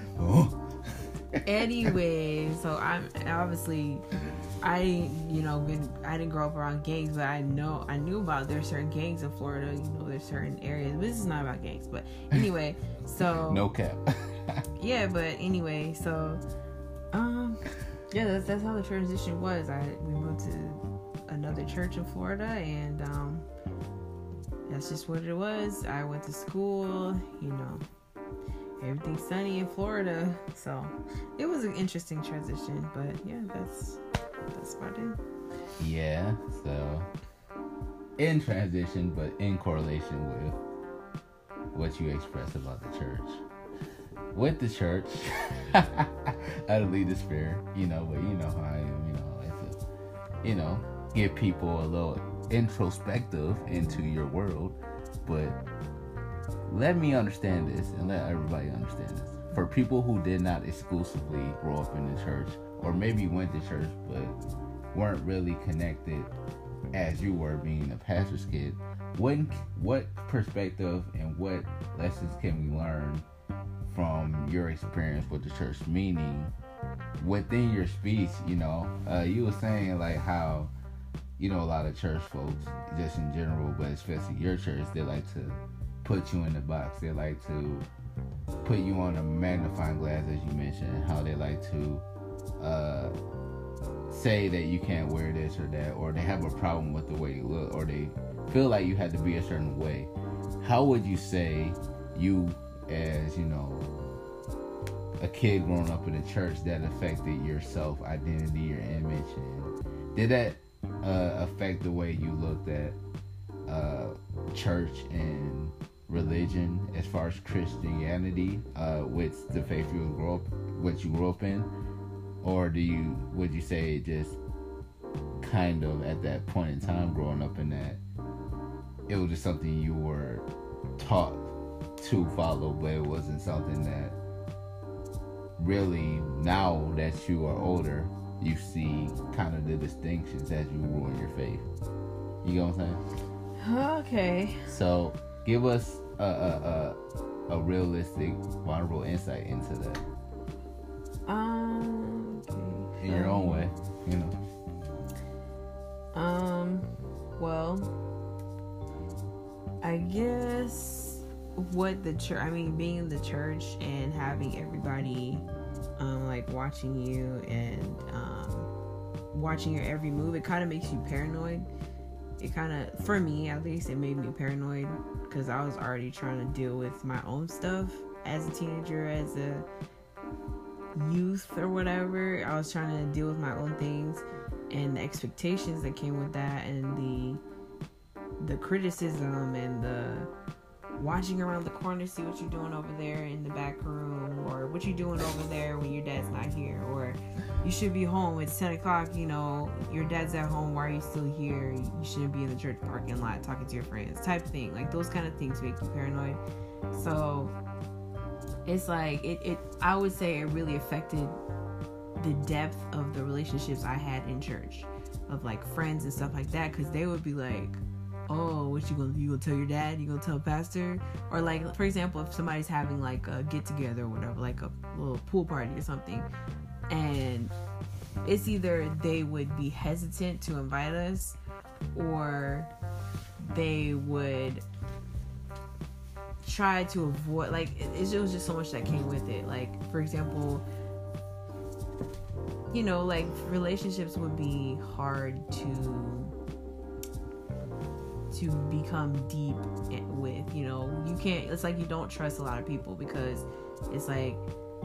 Anyway, so I'm obviously. I didn't grow up around gangs, but I knew about there's certain gangs in Florida. There's certain areas. But this is not about gangs, but anyway, so no cap. Yeah, but anyway, so that's how the transition was. We moved to another church in Florida, and that's just what it was. I went to school, everything's sunny in Florida, so it was an interesting transition. But yeah, that's about it. Yeah, so in transition, but in correlation with what you expressed about the church. With the church, utterly despair, but you know how I am, it's give people a little introspective into your world, but let me understand this and let everybody understand this. For people who did not exclusively grow up in the church, or maybe went to church but weren't really connected as you were being a pastor's kid, what perspective and what lessons can we learn from your experience with the church? Meaning, within your speech, you were saying like how, a lot of church folks, just in general, but especially your church, they like to put you in the box. They like to put you on a magnifying glass, as you mentioned, how they like to say that you can't wear this or that, or they have a problem with the way you look, or they feel like you had to be a certain way. How would you say you, as a kid growing up in the church, that affected your self-identity, your image, and did that affect the way you looked at church and religion as far as Christianity, with the faith you grew up in? Or would you say it just kind of at that point in time growing up in that, it was just something you were taught to follow, but it wasn't something that really, now that you are older, you see kind of the distinctions as you grow in your faith? You know what I'm saying? Okay. So give us a realistic, vulnerable insight into that. Okay. In your own way, Well, I guess what the church, being in the church and having everybody, like watching you and, watching your every move, it kind of makes you paranoid. It kind of, for me at least, it made me paranoid because I was already trying to deal with my own stuff as a teenager, as a youth or whatever. I was trying to deal with my own things and the expectations that came with that, and the criticism and the watching around the corner, see what you're doing over there in the back room, or what you're doing over there when your dad's not here, or you should be home, it's 10 o'clock, your dad's at home, why are you still here, you shouldn't be in the church parking lot talking to your friends, type of thing. Like, those kind of things make you paranoid. So it's like I would say it really affected the depth of the relationships I had in church, of like friends and stuff like that, because they would be like, oh, what you gonna tell your dad, you gonna tell pastor? Or like, for example, if somebody's having like a get together or whatever, like a little pool party or something, and it's either they would be hesitant to invite us, or they would try to avoid, like, it was just so much that came with it. Like, for example, like, relationships would be hard to become deep with, you can't, it's like you don't trust a lot of people, because it's like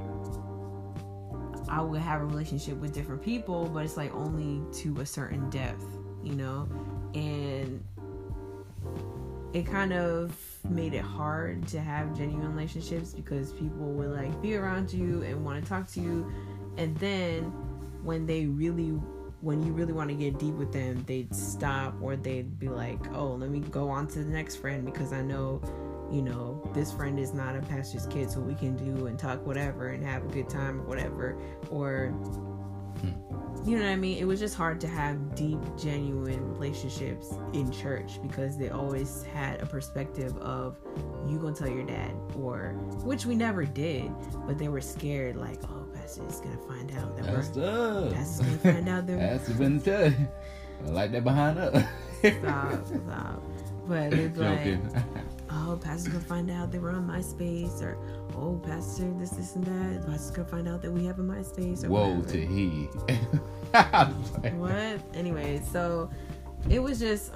I would have a relationship with different people, but it's like only to a certain depth, and it kind of made it hard to have genuine relationships, because people would like be around you and want to talk to you, and then when you really want to get deep with them, they'd stop, or they'd be like, oh, let me go on to the next friend, because I know, this friend is not a pastor's kid, so we can do and talk whatever and have a good time or whatever. Or, you know what I mean? It was just hard to have deep, genuine relationships in church, because they always had a perspective of, you gonna tell your dad, or, which we never did, but they were scared, like, oh, pastor's gonna find out that pastor's gonna find out that Pastor's gonna tell you. I like that behind us. Stop. But they'd be like, oh, pastor's gonna find out they were on MySpace, or, oh, pastor, this and that. Pastor's gonna find out that we have a MySpace, or woe whatever. to he. What? Anyway, so it was just,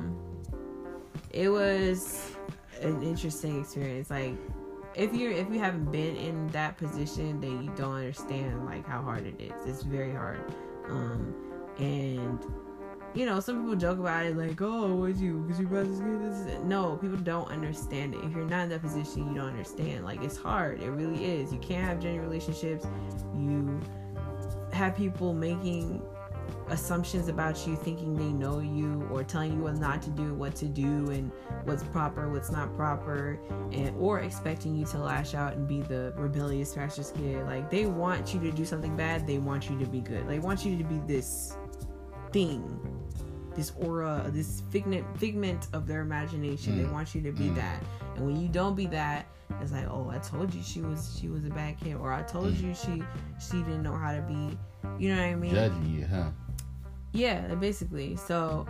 it was an interesting experience. Like, if you haven't been in that position, then you don't understand like how hard it is. It's very hard. And some people joke about it, like, oh, because your brother's good, this. No, people don't understand it. If you're not in that position, you don't understand. Like, it's hard. It really is. You can't have genuine relationships. You have people making assumptions about you, thinking they know you, or telling you what not to do, what to do, and what's proper, what's not proper, and or expecting you to lash out and be the rebellious pastor's kid. Like, they want you to do something bad, they want you to be good. They want you to be this thing, this aura, this figment of their imagination. They want you to be that. And when you don't be that, it's like, oh, I told you she was a bad kid, or I told you she didn't know how to be, you know what I mean? Judging you, huh? Yeah, basically. So,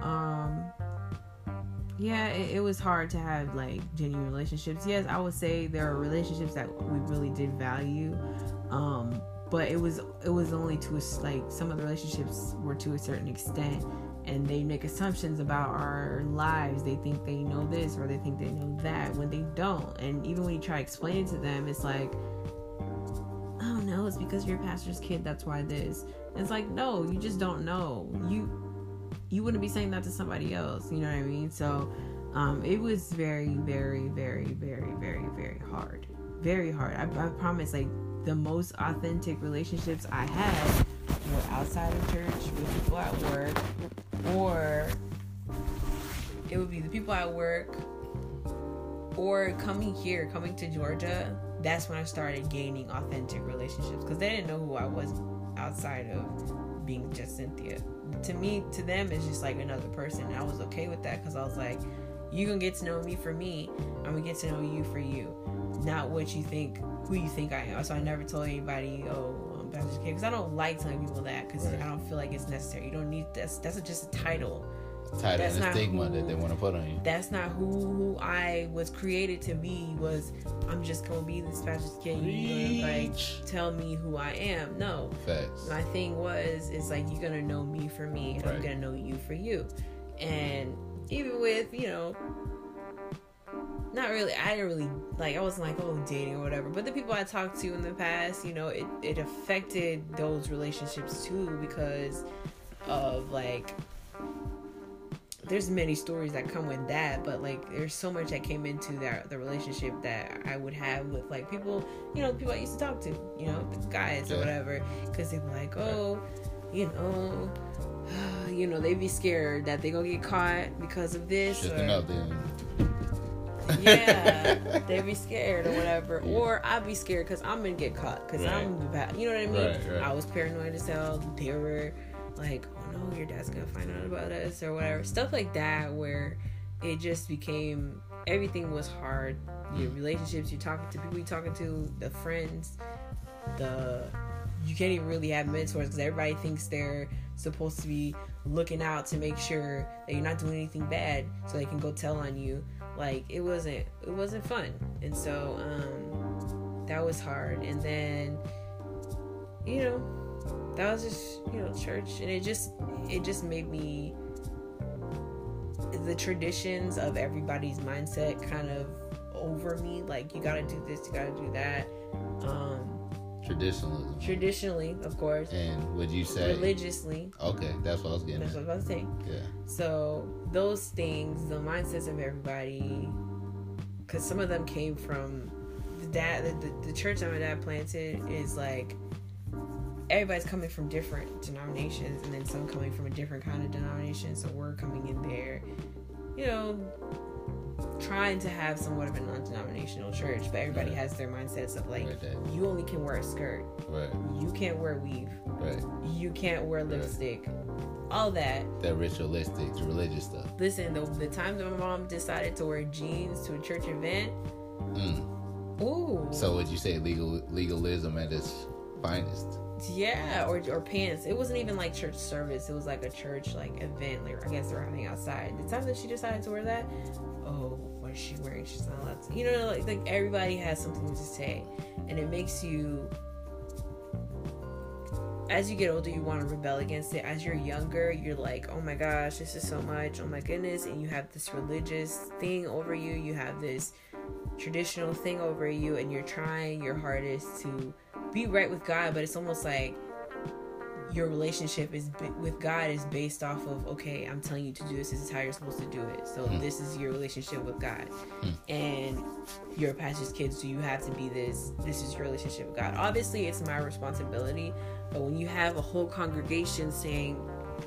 yeah, it was hard to have like genuine relationships. Yes, I would say there are relationships that we really did value, but it was only to like some of the relationships were to a certain extent, and they make assumptions about our lives. They think they know this or they think they know that when they don't. And even when you try to explain it to them, it's like, oh no, it's because you're a pastor's kid, that's why this. It's like, no, you just don't know. You wouldn't be saying that to somebody else, you know what I mean? So it was very, very, very, very, very, very hard. Very hard. I promise, like, the most authentic relationships I had were outside of church, with people at work, or it would be the people at work, or coming to Georgia. That's when I started gaining authentic relationships, because they didn't know who I was outside of being just Cynthia. To them, it's just like another person, and I was okay with that, because I was like, you gonna get to know me for me, I'm gonna get to know you for you, not what you think, who you think I am. So I never told anybody, oh, I'm pastor's kid, because I don't like telling people that, because I don't feel like it's necessary. You don't need that's just a title And a stigma that they want to put on you. That's not who I was created to be. Was I'm just gonna be this pastor's kid, you're gonna like tell me who I am. No. Facts. My thing it's like, you're gonna know me for me, and I'm gonna know you for you. And even with, not really, I didn't really, like, I wasn't like, oh, dating or whatever, but the people I talked to in the past, it affected those relationships too, because of, like, there's many stories that come with that, but, like, there's so much that came into the relationship that I would have with, like, people, people I used to talk to, guys or whatever, because they were like, oh, they'd be scared that they gonna get caught because of this. Yeah, they'd be scared or whatever, or I'd be scared because I'm gonna get caught because I'm bad. You know what I mean? Right. I was paranoid as hell. They were like, oh no, your dad's gonna find out about us or whatever, stuff like that, where it just became, everything was hard. Your relationships, you're talking to, the friends, you can't even really have mentors, because everybody thinks they're supposed to be looking out to make sure that you're not doing anything bad, so they can go tell on you. Like, it wasn't fun. And so that was hard. And then that was just church, and it just made me, the traditions of everybody's mindset kind of over me. Like, you gotta do this, you gotta do that. Traditionally, of course. And would you say religiously? Okay, that's what I was getting. That's what I was about to say. Yeah. So those things, the mindsets of everybody, because some of them came from the church that my dad planted is like, everybody's coming from different denominations, and then some coming from a different kind of denomination. So we're coming in there, trying to have somewhat of a non-denominational church, but everybody has their mindsets of like, you only can wear a skirt, you can't wear weave, you can't wear lipstick, all that ritualistic, religious stuff. Listen, the time that my mom decided to wear jeans to a church event, ooh. So would you say legalism at its finest? Yeah, or pants. It wasn't even like church service. It was like a church like event. Like, I guess they're having outside. The time that she decided to wear that, oh, what is she wearing? She's not allowed to. Like everybody has something to say, and it makes you. As you get older, you want to rebel against it. As you're younger, you're like, oh my gosh, this is so much. Oh my goodness, and you have this religious thing over you. You have this traditional thing over you, and you're trying your hardest to be right with God, but it's almost like your relationship with God is based off of, okay, I'm telling you to do this is how you're supposed to do it, so this is your relationship with God. And you're a pastor's kid, so you have to be this is your relationship with God. Obviously it's my responsibility, but when you have a whole congregation saying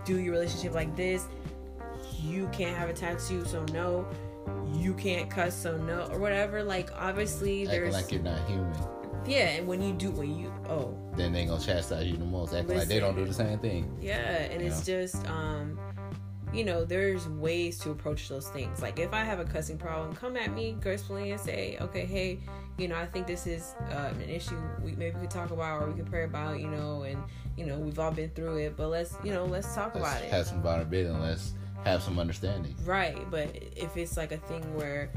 do your relationship like this. You can't have a tattoo, so no. You can't cuss, so no, or whatever. Like, obviously, acting like you're not human. Yeah, and when you then they gonna chastise you the most, acting like they don't do the same thing. Yeah, and it's just, there's ways to approach those things. Like, if I have a cussing problem, come at me gracefully and say, okay, hey, I think this is an issue we could talk about, or we could pray about, and we've all been through it, but let's talk about it. Have some vulnerability and let's have some understanding. Right, but if it's like a thing where,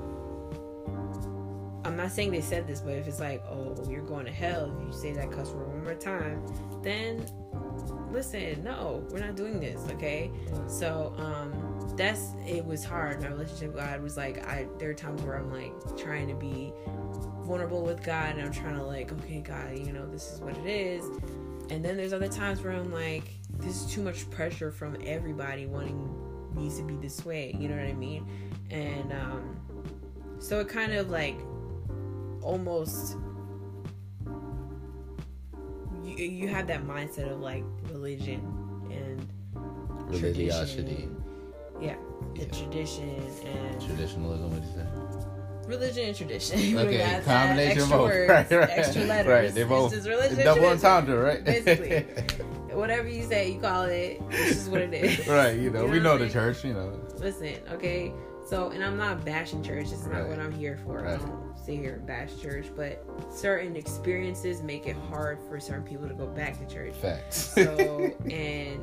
I'm not saying they said this, but if it's like, oh, you're going to hell if you say that cuss word one more time, then listen, no, we're not doing this, okay? So, it was hard. My relationship with God was like, there are times where I'm like trying to be vulnerable with God, and I'm trying to like, okay, God, this is what it is. And then there's other times where I'm like, this is too much pressure from everybody wanting me to be this way, you know what I mean? And, so it kind of like, almost, you have that mindset of like religion and religiosity. Yeah. Tradition and traditionalism. What do you say? Religion and tradition. Okay, combination of both. Words, right. Extra letters. Right, they both. It's religion, double entendre, right? Basically, whatever you say, you call it. This is what it is. Right. We know the I mean? church. Listen, okay. So, and I'm not bashing church. This is not what I'm here for. Right. I don't sit here and bash church, but certain experiences make it hard for certain people to go back to church. Facts. So, and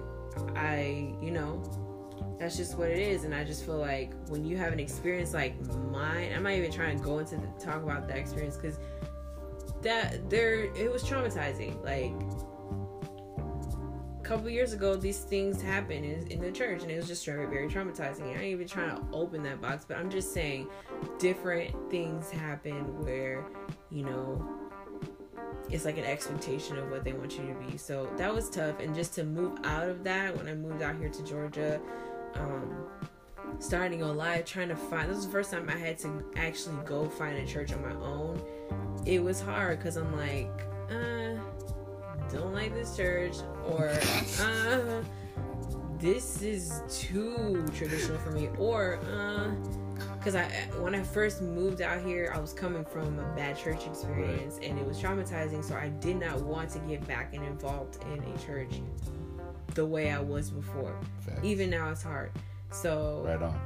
that's just what it is. And I just feel like when you have an experience like mine, I'm not even trying to go into talk about that experience, because it was traumatizing. Like, a couple years ago, these things happened in the church, and it was just very, very traumatizing. I ain't even trying to open that box, but I'm just saying different things happen where, it's like an expectation of what they want you to be. So that was tough. And just to move out of that, when I moved out here to Georgia, starting on live, trying to find, this was the first time I had to actually go find a church on my own. It was hard because I'm like, don't like this church, or this is too traditional for me, or because when I first moved out here, I was coming from a bad church experience, and it was traumatizing, so I did not want to get back and involved in a church the way I was before. Facts. Even now it's hard. So right on.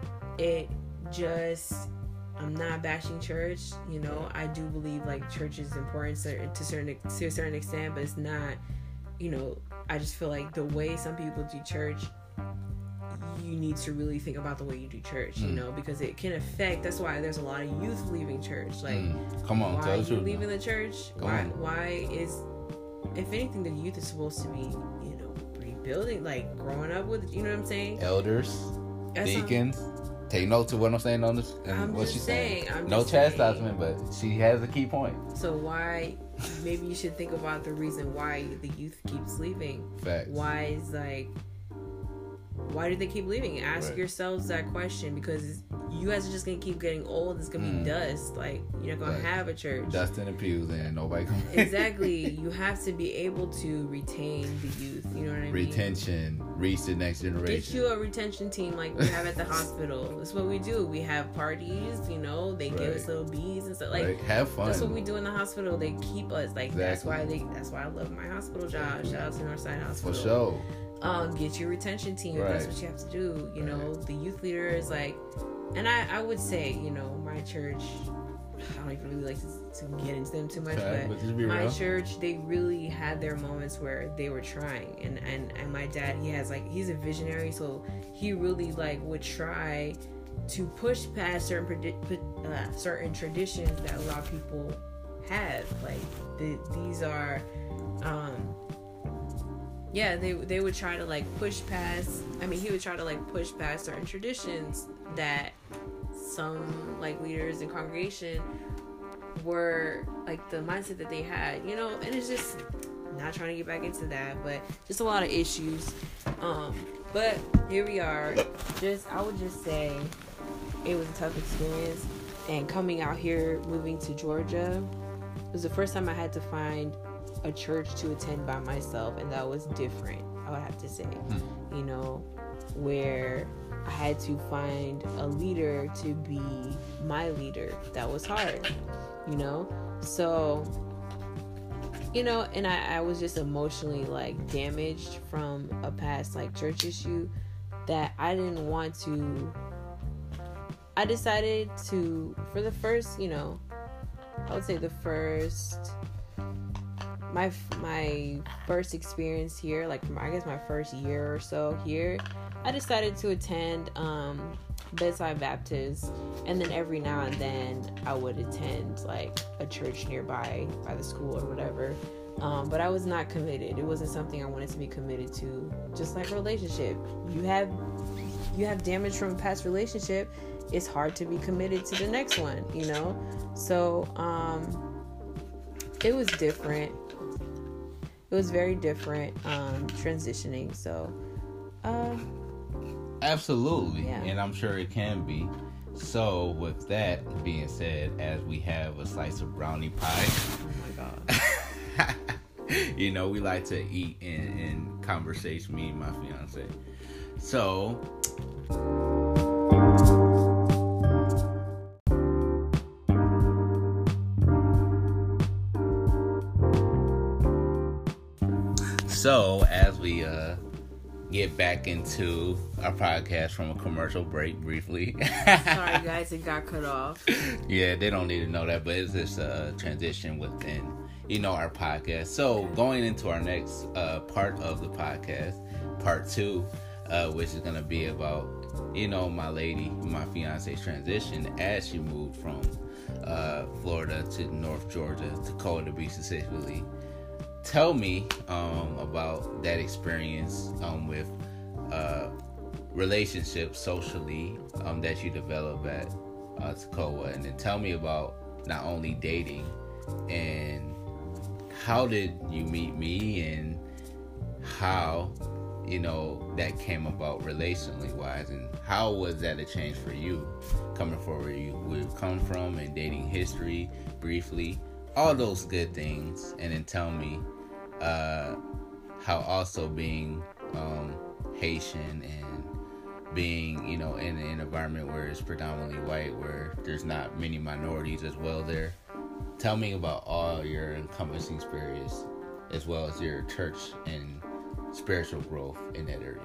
I'm not bashing church, I do believe like church is important to a certain extent, but it's not, I just feel like the way some people do church, you need to really think about the way you do church, because it can affect. That's why there's a lot of youth leaving church. Like, come on, why are you now. leaving the church? Why is, if anything, the youth is supposed to be, rebuilding, like growing up with, you know what I'm saying? Elders, deacons. Take note to what I'm saying on this. And what she's saying. No chastisement, but she has a key point. So why? Maybe you should think about the reason why the youth keeps leaving. Facts. Why do they keep leaving? Ask yourselves that question, because you guys are just gonna keep getting old. It's gonna be dust. Like, you're not gonna have a church. Dust in the pews and nobody comes. Exactly. You have to be able to retain the youth. You know what I mean? Retention. Reach the next generation. Get you a retention team like we have at the hospital. That's what we do. We have parties. They give us little bees and stuff. Like, have fun. That's what we do in the hospital. They keep us. Like, that's why I love my hospital job. Shout out to Northside Hospital. For sure. Get your retention team. That's what you have to do. The youth leader is like, and I would say, my church, I don't even really like to get into them too much, but my church, they really had their moments where they were trying, and my dad, he's a visionary, so he really would try to push past certain traditions that a lot of people have. These are they would try to push past. He would try to push past certain traditions that some leaders in congregation were the mindset that they had, and it's just not trying to get back into that, but just a lot of issues. But here we are. I would just say it was a tough experience, and coming out here, moving to Georgia, it was the first time I had to find a church to attend by myself, and that was different. I would have to say. You know, where I had to find a leader to be my leader. That was hard, you know? So, you know, and I was just emotionally like damaged from a past like church issue that I didn't want to. I decided to, for the first, you know, I would say my first experience here, like I guess my first year or so here, I decided to attend Bedside Baptist, and then every now and then I would attend like a church nearby by the school or whatever. But I was not committed. It wasn't something I wanted to be committed to. Just like a relationship, you have damage from a past relationship. It's hard to be committed to the next one, you know. So it was different. It was very different transitioning. So absolutely, yeah. And I'm sure it can be. So with that being said, as we have a slice of brownie pie, oh my god. You know, we like to eat in conversation, me and my fiance. So as we get back into our podcast from a commercial break briefly. Sorry guys, it got cut off. Yeah, they don't need to know that, but it's just a transition within, you know, our podcast. So going into our next part of the podcast, part 2, which is going to be about, you know, my fiance's transition as she moved from Florida to North Georgia, Tacoma to be specifically. Tell me about that experience with relationships socially that you developed at Tacoma, and then tell me about not only dating and how did you meet me and how, you know, that came about relationally wise, and how was that a change for you coming from where you would come from, and dating history briefly, all those good things. And then tell me how also being Haitian and being, you know, in an environment where it's predominantly white, where there's not many minorities as well there. Tell me about all your encompassing experience as well as your church and spiritual growth in that area.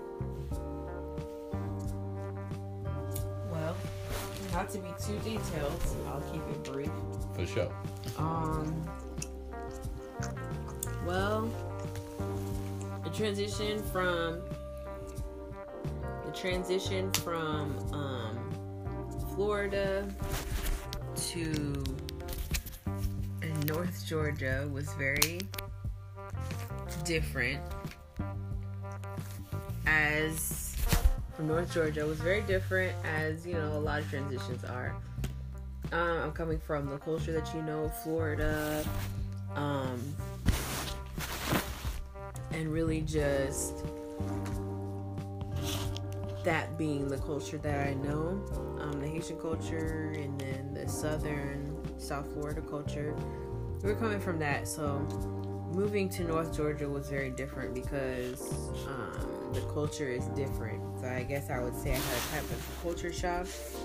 Well, not to be too detailed, I'll keep it brief. For sure. Well, the transition from Florida to North Georgia was very different. As from North Georgia was very different, as you know, a lot of transitions are. I'm coming from the culture that you know, Florida, and really just that being the culture that I know, the Haitian culture, and then the South Florida culture. We're coming from that, so moving to North Georgia was very different because the culture is different. So I guess I would say I had a type of culture shock.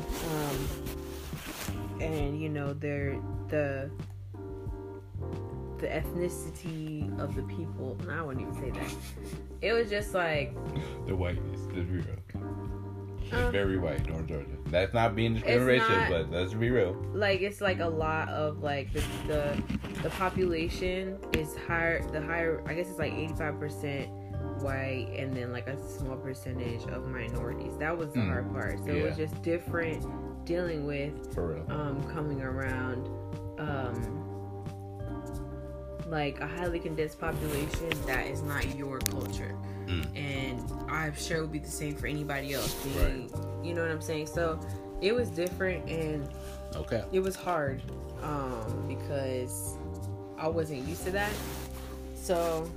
And you know, the ethnicity of the people. I wouldn't even say that. It was just like the whiteness, the real. It's very white, North Georgia. That's not being discrimination, but let's be real. Like, it's like a lot of like the population is higher. I guess it's like 85% white, and then like a small percentage of minorities. That was the hard part. So it was just different dealing with coming around like a highly condensed population that is not your culture. And I'm sure it would be the same for anybody else being, you know what I'm saying? So it was different, and it was hard because I wasn't used to that. So,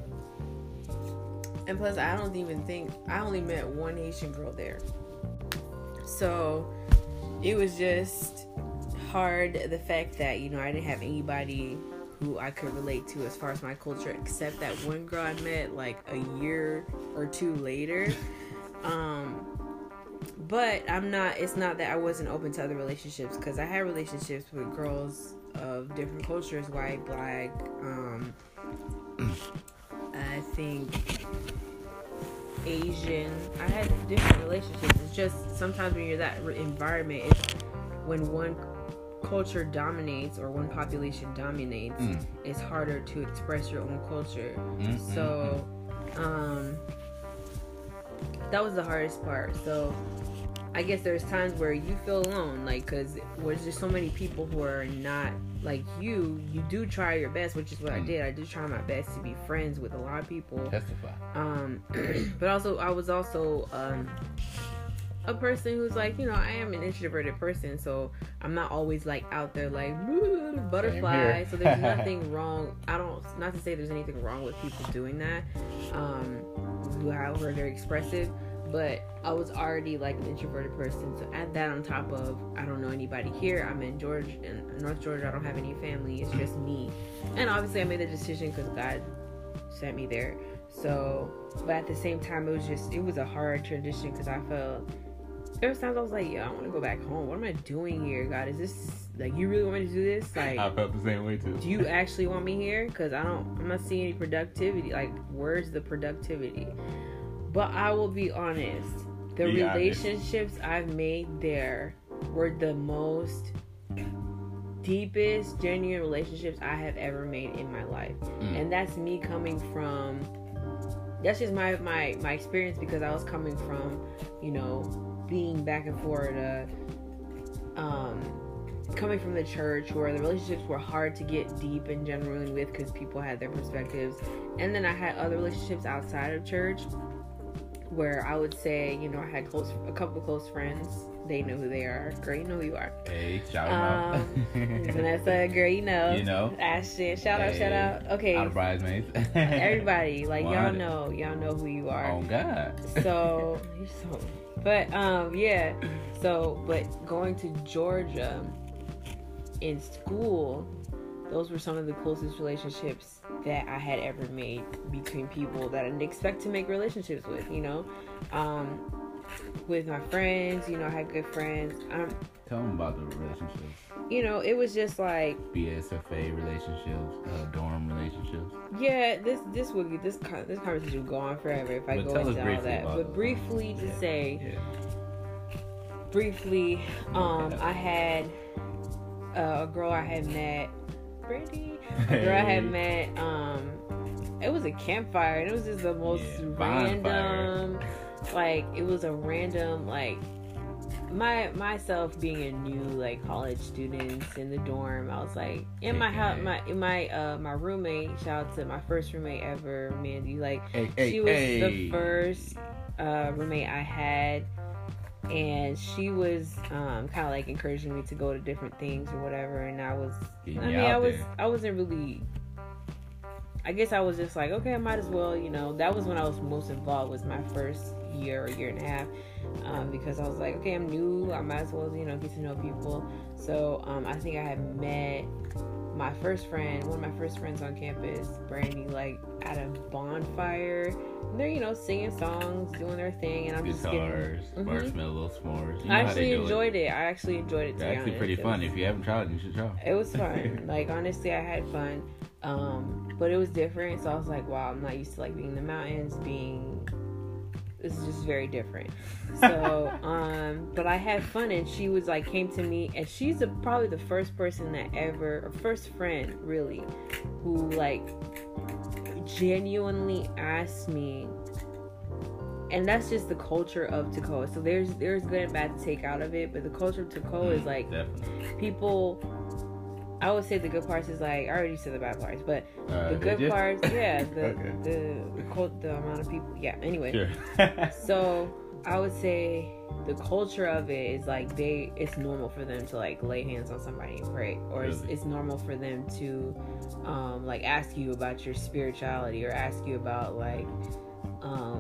and plus I only met one Haitian girl there. So it was just hard, the fact that, you know, I didn't have anybody who I could relate to as far as my culture, except that one girl I met like a year or two later. But it's not that I wasn't open to other relationships, because I had relationships with girls of different cultures, white, black, I think Asian. I had different relationships. It's just sometimes when you're that environment, when one culture dominates or one population dominates, it's harder to express your own culture. So that was the hardest part. So I guess there's times where you feel alone, like, because there's just so many people who are not like you. You do try your best, which is what I did. I did try my best to be friends with a lot of people. Testify. But also, I was also a person who's like, you know, I am an introverted person, so I'm not always like out there like butterfly. So there's nothing wrong. Not to say there's anything wrong with people doing that, who are very expressive. But I was already like an introverted person. So add that on top of, I don't know anybody here. I'm in North Georgia. I don't have any family. It's just me. And obviously I made the decision because God sent me there. So, but at the same time, it was a hard transition, because I felt, there was times I was like, I want to go back home. What am I doing here, God? Is this, like, you really want me to do this? Like, I felt the same way too. Do you actually want me here? Because I'm not seeing any productivity. Like, where's the productivity? But I will be honest, the relationships I've made there were the most deepest, genuine relationships I have ever made in my life. And that's me coming from, that's just my experience, because I was coming from, you know, being back in Florida, coming from the church, where the relationships were hard to get deep and genuine with, because people had their perspectives. And then I had other relationships outside of church, where I would say, you know, I had a couple of close friends. They know who they are. Girl, you know who you are. Hey, shout them out. Vanessa, girl, you know. You know. Ashton, shout out. Okay. Our bridesmaids. Everybody, like, y'all know who you are. Oh, God. So, but, yeah. So, but going to Georgia in school, those were some of the closest relationships that I had ever made between people that I didn't expect to make relationships with, you know. With my friends, you know, I had good friends. Tell them about the relationships. You know, it was just like BSFA relationships, dorm relationships. Yeah, this conversation will go on forever if I go into all that. But briefly to say, I had a girl I had met, Brandy. A girl I had met. It was a campfire, and it was just the most random. Like, it was a random, like, myself being a new, like, college student in the dorm. I was like, in my house, my roommate, shout out to my first roommate ever, Mandy. Like, she was the first roommate I had, and she was kind of like encouraging me to go to different things or whatever. And I wasn't really. I guess I was just like, okay, I might as well, you know. That was when I was most involved, was my first year or year and a half, because I was like, okay, I'm new, I might as well, you know, get to know people. So I think I had met one of my first friends on campus, Brandy, like at a bonfire. And they're, you know, singing songs, doing their thing, and I'm just getting marshmallows, s'mores. You know I actually enjoyed it. To be honest. It's actually pretty fun. If you haven't tried it, you should try. It was fun. Like, honestly, I had fun. But it was different, so I was like, wow, I'm not used to like being in the mountains, this is just very different. So, but I had fun, and she was like, came to me, and she's probably the first person first friend really, who like genuinely asked me, and that's just the culture of Toccoa. So there's good and bad to take out of it, but the culture of Toccoa is like, people, I would say the good parts is like, I already said the bad parts, but the good parts, yeah, the amount of people, yeah, anyway. Sure. So I would say the culture of it is like, it's normal for them to like lay hands on somebody and pray, or really? It's normal for them to like ask you about your spirituality, or ask you about like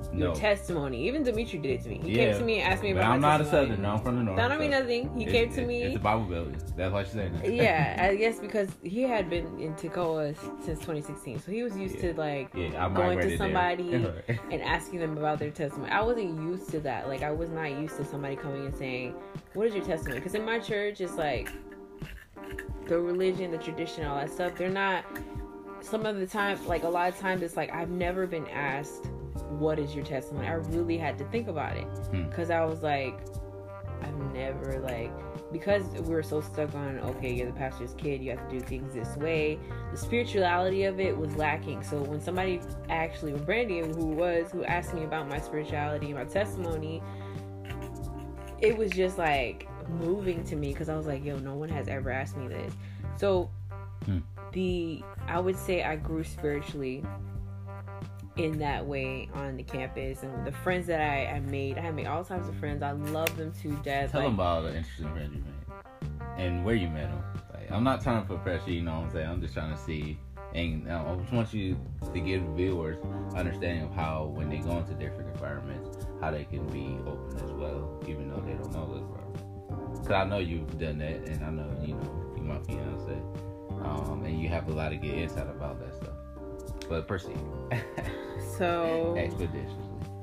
your testimony. Even Dimitri did it to me. He came to me and asked me but about I'm my not testimony. a Southerner. I'm from the North. That don't mean nothing. He came to me. It's a Bible building. That's why she's saying that. Yeah, I guess because he had been in Toccoa since 2016, so he was used to like going to somebody and asking them about their testimony. I wasn't used to that. Like I was not used to somebody coming and saying, "What is your testimony?" Because in my church, it's like the religion, the tradition, all that stuff. They're not. Some of the time, like a lot of times, it's like I've never been asked, "What is your testimony?" I really had to think about it because I was like, I've never like. Because we were so stuck on, okay, you're the pastor's kid, you have to do things this way. The spirituality of it was lacking. So when somebody actually, Brandy, who asked me about my spirituality and my testimony, it was just like moving to me because I was like, yo, no one has ever asked me this. So I would say I grew spiritually in that way on the campus, and the friends that I had made all types of friends. I love them to death. Tell them about all the interesting friends you made and where you met them. Like, I'm not trying to put pressure, you know what I'm saying? I'm just trying to see, and I just want you to give viewers understanding of how when they go into different environments, how they can be open as well, even though they don't know the environment. Because I know you've done that, and I know, you know, you're my fiance, and you have a lot of good insight about that stuff. But proceed. So expeditiously.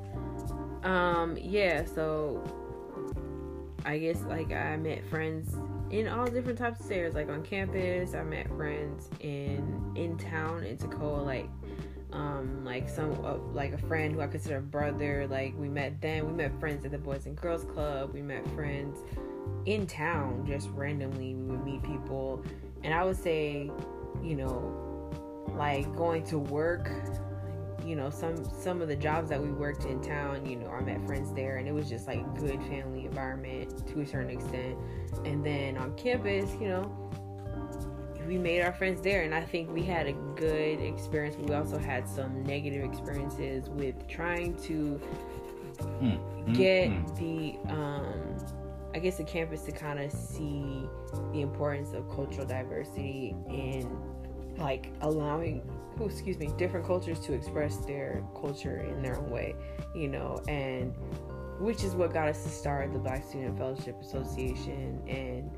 So I guess like I met friends in all different types of areas, like on campus. I met friends in town in Toccoa, like like a friend who I consider a brother. Like we met friends at the Boys and Girls Club. We met friends in town just randomly. We would meet people, and I would say, you know, like going to work. You know, some of the jobs that we worked in town, you know, I met friends there, and it was just like good family environment to a certain extent. And then on campus, you know, we made our friends there, and I think we had a good experience, but we also had some negative experiences with trying to get the I guess the campus to kind of see the importance of cultural diversity and like allowing different cultures to express their culture in their own way, you know, and which is what got us to start the Black Student Fellowship Association. And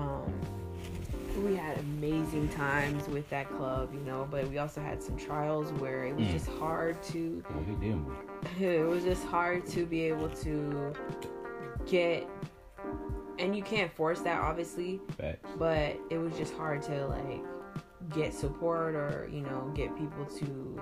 we had amazing times with that club, you know, but we also had some trials where it was just hard to it was just hard to be able to get, and you can't force that obviously, but it was just hard to like get support or, you know, get people to,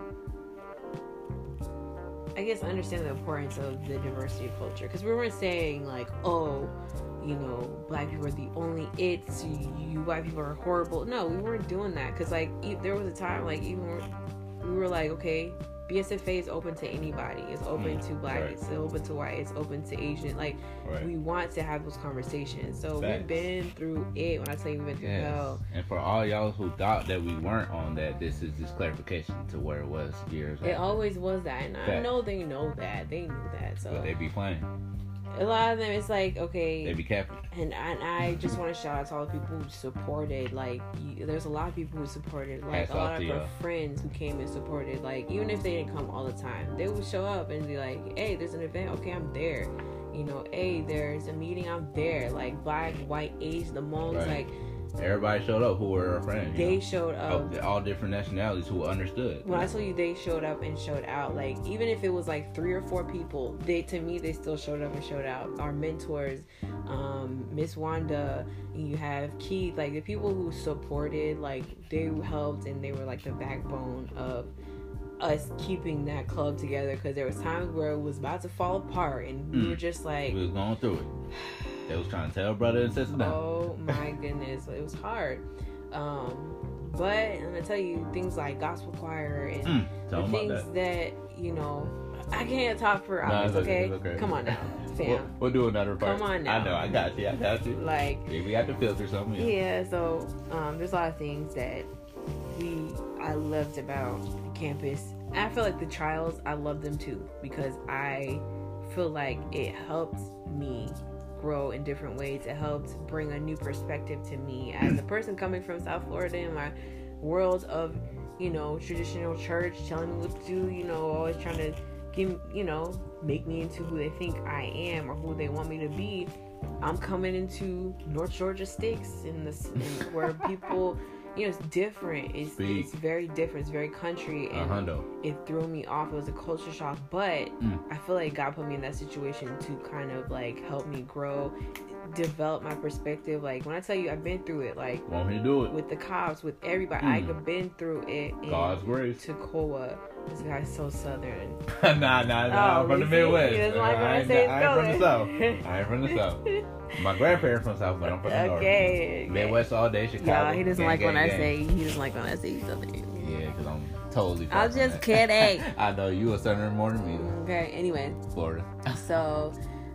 I guess, understand the importance of the diversity of culture. Because we weren't saying like, oh, you know, black people are the only it's, you white people are horrible. No, we weren't doing that. Because like there was a time like even we were like, okay, BSFA is open to anybody. It's open to black, it's open to white, it's open to Asian. Like we want to have those conversations. So we've been through it. When I tell you we've been through hell. And for all y'all who thought that we weren't on that, this is just clarification to where it was years ago. It always was that, and I know they know that. They knew that. So but they be playing. A lot of them, it's like, okay. They be capping. And I just want to shout out to all the people who supported. Like, there's a lot of people who supported. Like, a lot of our friends who came and supported. Like, even if they didn't come all the time, they would show up and be like, hey, there's an event. Okay, I'm there. You know, hey, there's a meeting. I'm there. Like, black, white, Asian, the Hmongs, like. Everybody showed up who were our friends. They showed up. All different nationalities who understood. When I tell you they showed up and showed out, like, even if it was like 3 or 4 people, they still showed up and showed out. Our mentors, Miss Wanda, you have Keith, like the people who supported, like they helped and they were like the backbone of us keeping that club together, because there was times where it was about to fall apart and we were just like, we was going through it. They was trying to tell brother and sister down. Oh my goodness, it was hard. But I'm gonna tell you, things like gospel choir and the things that, you know, I can't talk for hours. Okay? Come on now, fam. We'll do another part. Come on now. I know, I got you. Like, yeah, we got to filter something. Yeah. So there's a lot of things that I loved about campus. And I feel like the trials, I love them too, because I feel like it helped me grow in different ways. It helped bring a new perspective to me as a person coming from South Florida in my world of, you know, traditional church, telling me what to do, you know, always trying to make me into who they think I am or who they want me to be. I'm coming into North Georgia sticks where people, it's different. It's very different. It's very country, and it threw me off. It was a culture shock, but I feel like God put me in that situation to kind of like help me grow, develop my perspective. Like when I tell you I've been through it, like want me to do it with the cops, with everybody, I've been through it. God's grace. Toccoa. This guy's so southern. Nah. I'm from the Midwest. He doesn't like when I say I ain't from the South. I ain't from the South. My grandparents from the South, but I'm from the North. Midwest all day, Chicago. Yeah, he doesn't like when I say he's southern. Yeah, because I'm totally. I'm just kidding. I know you a southern more than me. Okay. Anyway. Florida. So,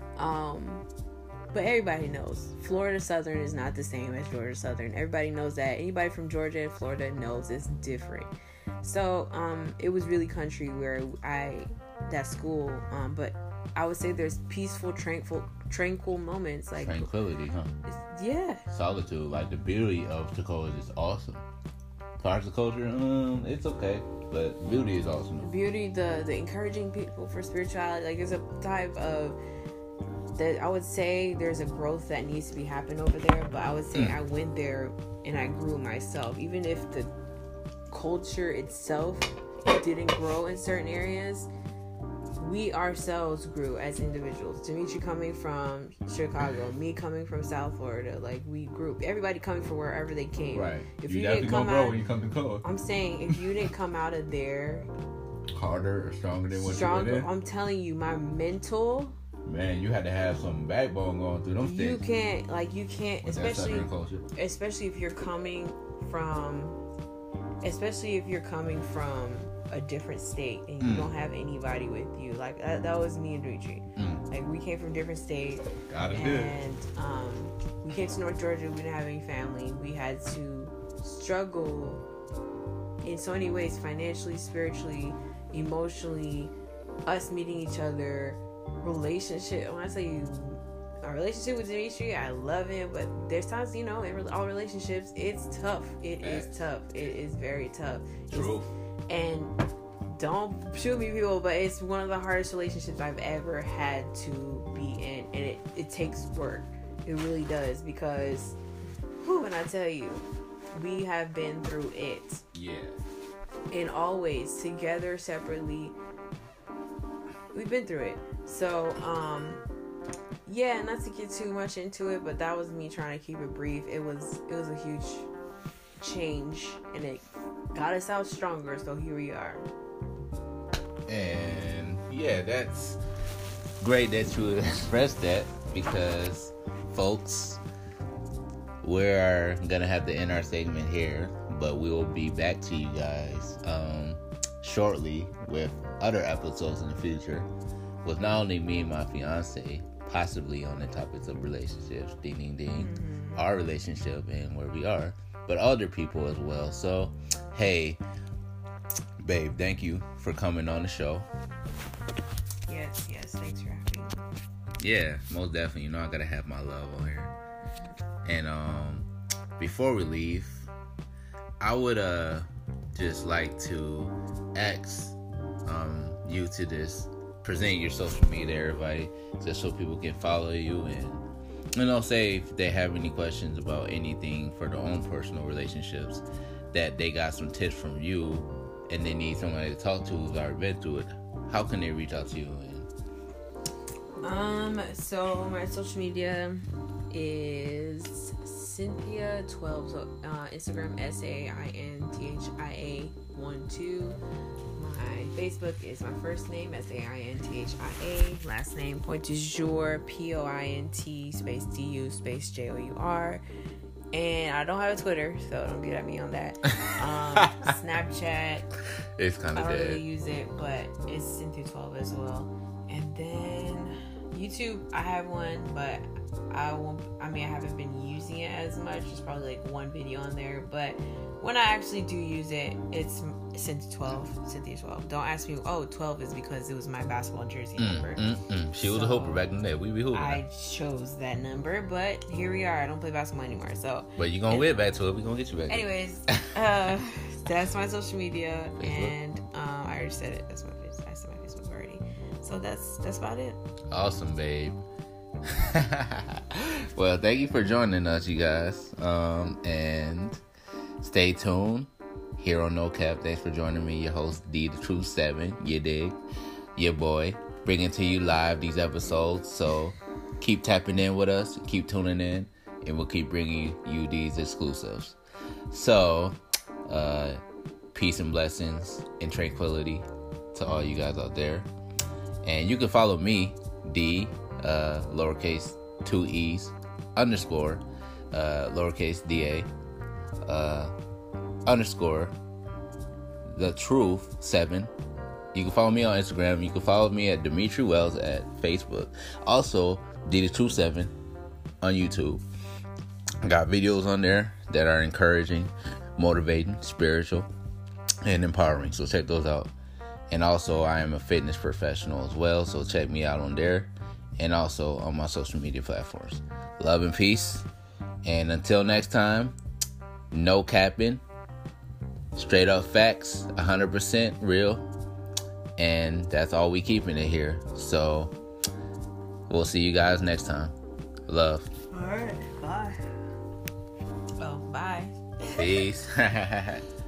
but everybody knows Florida Southern is not the same as Georgia Southern. Everybody knows that. Anybody from Georgia and Florida knows it's different. So, it was really country where that school, but I would say there's peaceful, tranquil moments. Like tranquility, huh? Yeah. Solitude, like the beauty of Toccoa is just awesome. Parts of culture, it's okay, but beauty is awesome. Beauty, the encouraging people for spirituality, like there's a type of that I would say there's a growth that needs to be happening over there, but I would say I went there and I grew myself, even if the culture itself didn't grow in certain areas. We ourselves grew as individuals. Dimitri coming from Chicago, me coming from South Florida, like we grew. Everybody coming from wherever they came. Right. If you didn't come out, when you come to Toccoa. I'm saying if you didn't come out of there harder or stronger than what you were in. I'm telling you, my mental. Man, you had to have some backbone going through them sticks. You can't, especially if you're coming from a different state and you don't have anybody with you. Like that was me and Dimitri. Like we came from different states, and we came to North Georgia. We didn't have any family. We had to struggle in so many ways, financially, spiritually, emotionally. Us meeting each other, relationship. When I say our relationship with Dimitri, I love him, but there's times, in all relationships, it's tough. It is tough. It is very tough. True. And don't shoot me, people, but it's one of the hardest relationships I've ever had to be in, and it takes work. It really does, because when I tell you, we have been through it. Yeah. And always together, separately, we've been through it. So, not to get too much into it, but that was me trying to keep it brief. It was a huge change, and it got us out stronger, so here we are. And yeah, that's great that you expressed that, because folks, we're gonna have to end our segment here, but we will be back to you guys shortly with other episodes in the future with not only me and my fiance, possibly on the topics of relationships, our relationship and where we are, but other people as well. So hey, babe, thank you for coming on the show. Yes, thanks for having me. Yeah, most definitely. I gotta have my love on here. And before we leave, I would just like to ask you to just present your social media to everybody, just so people can follow you, and say if they have any questions about anything for their own personal relationships, that they got some tips from you and they need somebody to talk to who's already been through it. How can they reach out to you? So my social media is Cynthia12, so Instagram SAINTHIA12. My Facebook is my first name SAINTHIA, last name Point du Jour, POINT space DU space JOUR. And I don't have a Twitter, so don't get at me on that. Snapchat, it's kind of dead. I don't really use it, but it's Cynthia12 as well. And then YouTube, I have one, but I haven't been using it as much. There's probably like one video on there, but when I actually do use it, it's Cynthia12. Don't ask me, 12 is because it was my basketball jersey number. She was a hooper back in the day. We be hooping. I chose that number, but here we are. I don't play basketball anymore, so. But you're going to win back to it. We're going to get you back. Anyways, that's my social media, and I already said it. I said my Facebook already. So that's about it. Awesome, babe. Well, thank you for joining us, you guys. And stay tuned here on No Cap. Thanks for joining me, your host D the True 7. You dig? Your boy, bringing to you live these episodes. So keep tapping in with us, keep tuning in, and we'll keep bringing you these exclusives. So, peace and blessings and tranquility to all you guys out there. And you can follow me, D, lowercase 2 E's, underscore, lowercase DA, underscore, the truth 7. You can follow me on Instagram. You can follow me at Dimitri Wells at Facebook. Also, D the Truth 7 on YouTube. I got videos on there that are encouraging, motivating, spiritual, and empowering. So check those out. And also, I am a fitness professional as well. So check me out on there. And also on my social media platforms. Love and peace. And until next time, no capping. Straight up facts. 100% real. And that's all we keeping it here. So we'll see you guys next time. Love. All right. Bye. Oh, bye. Peace.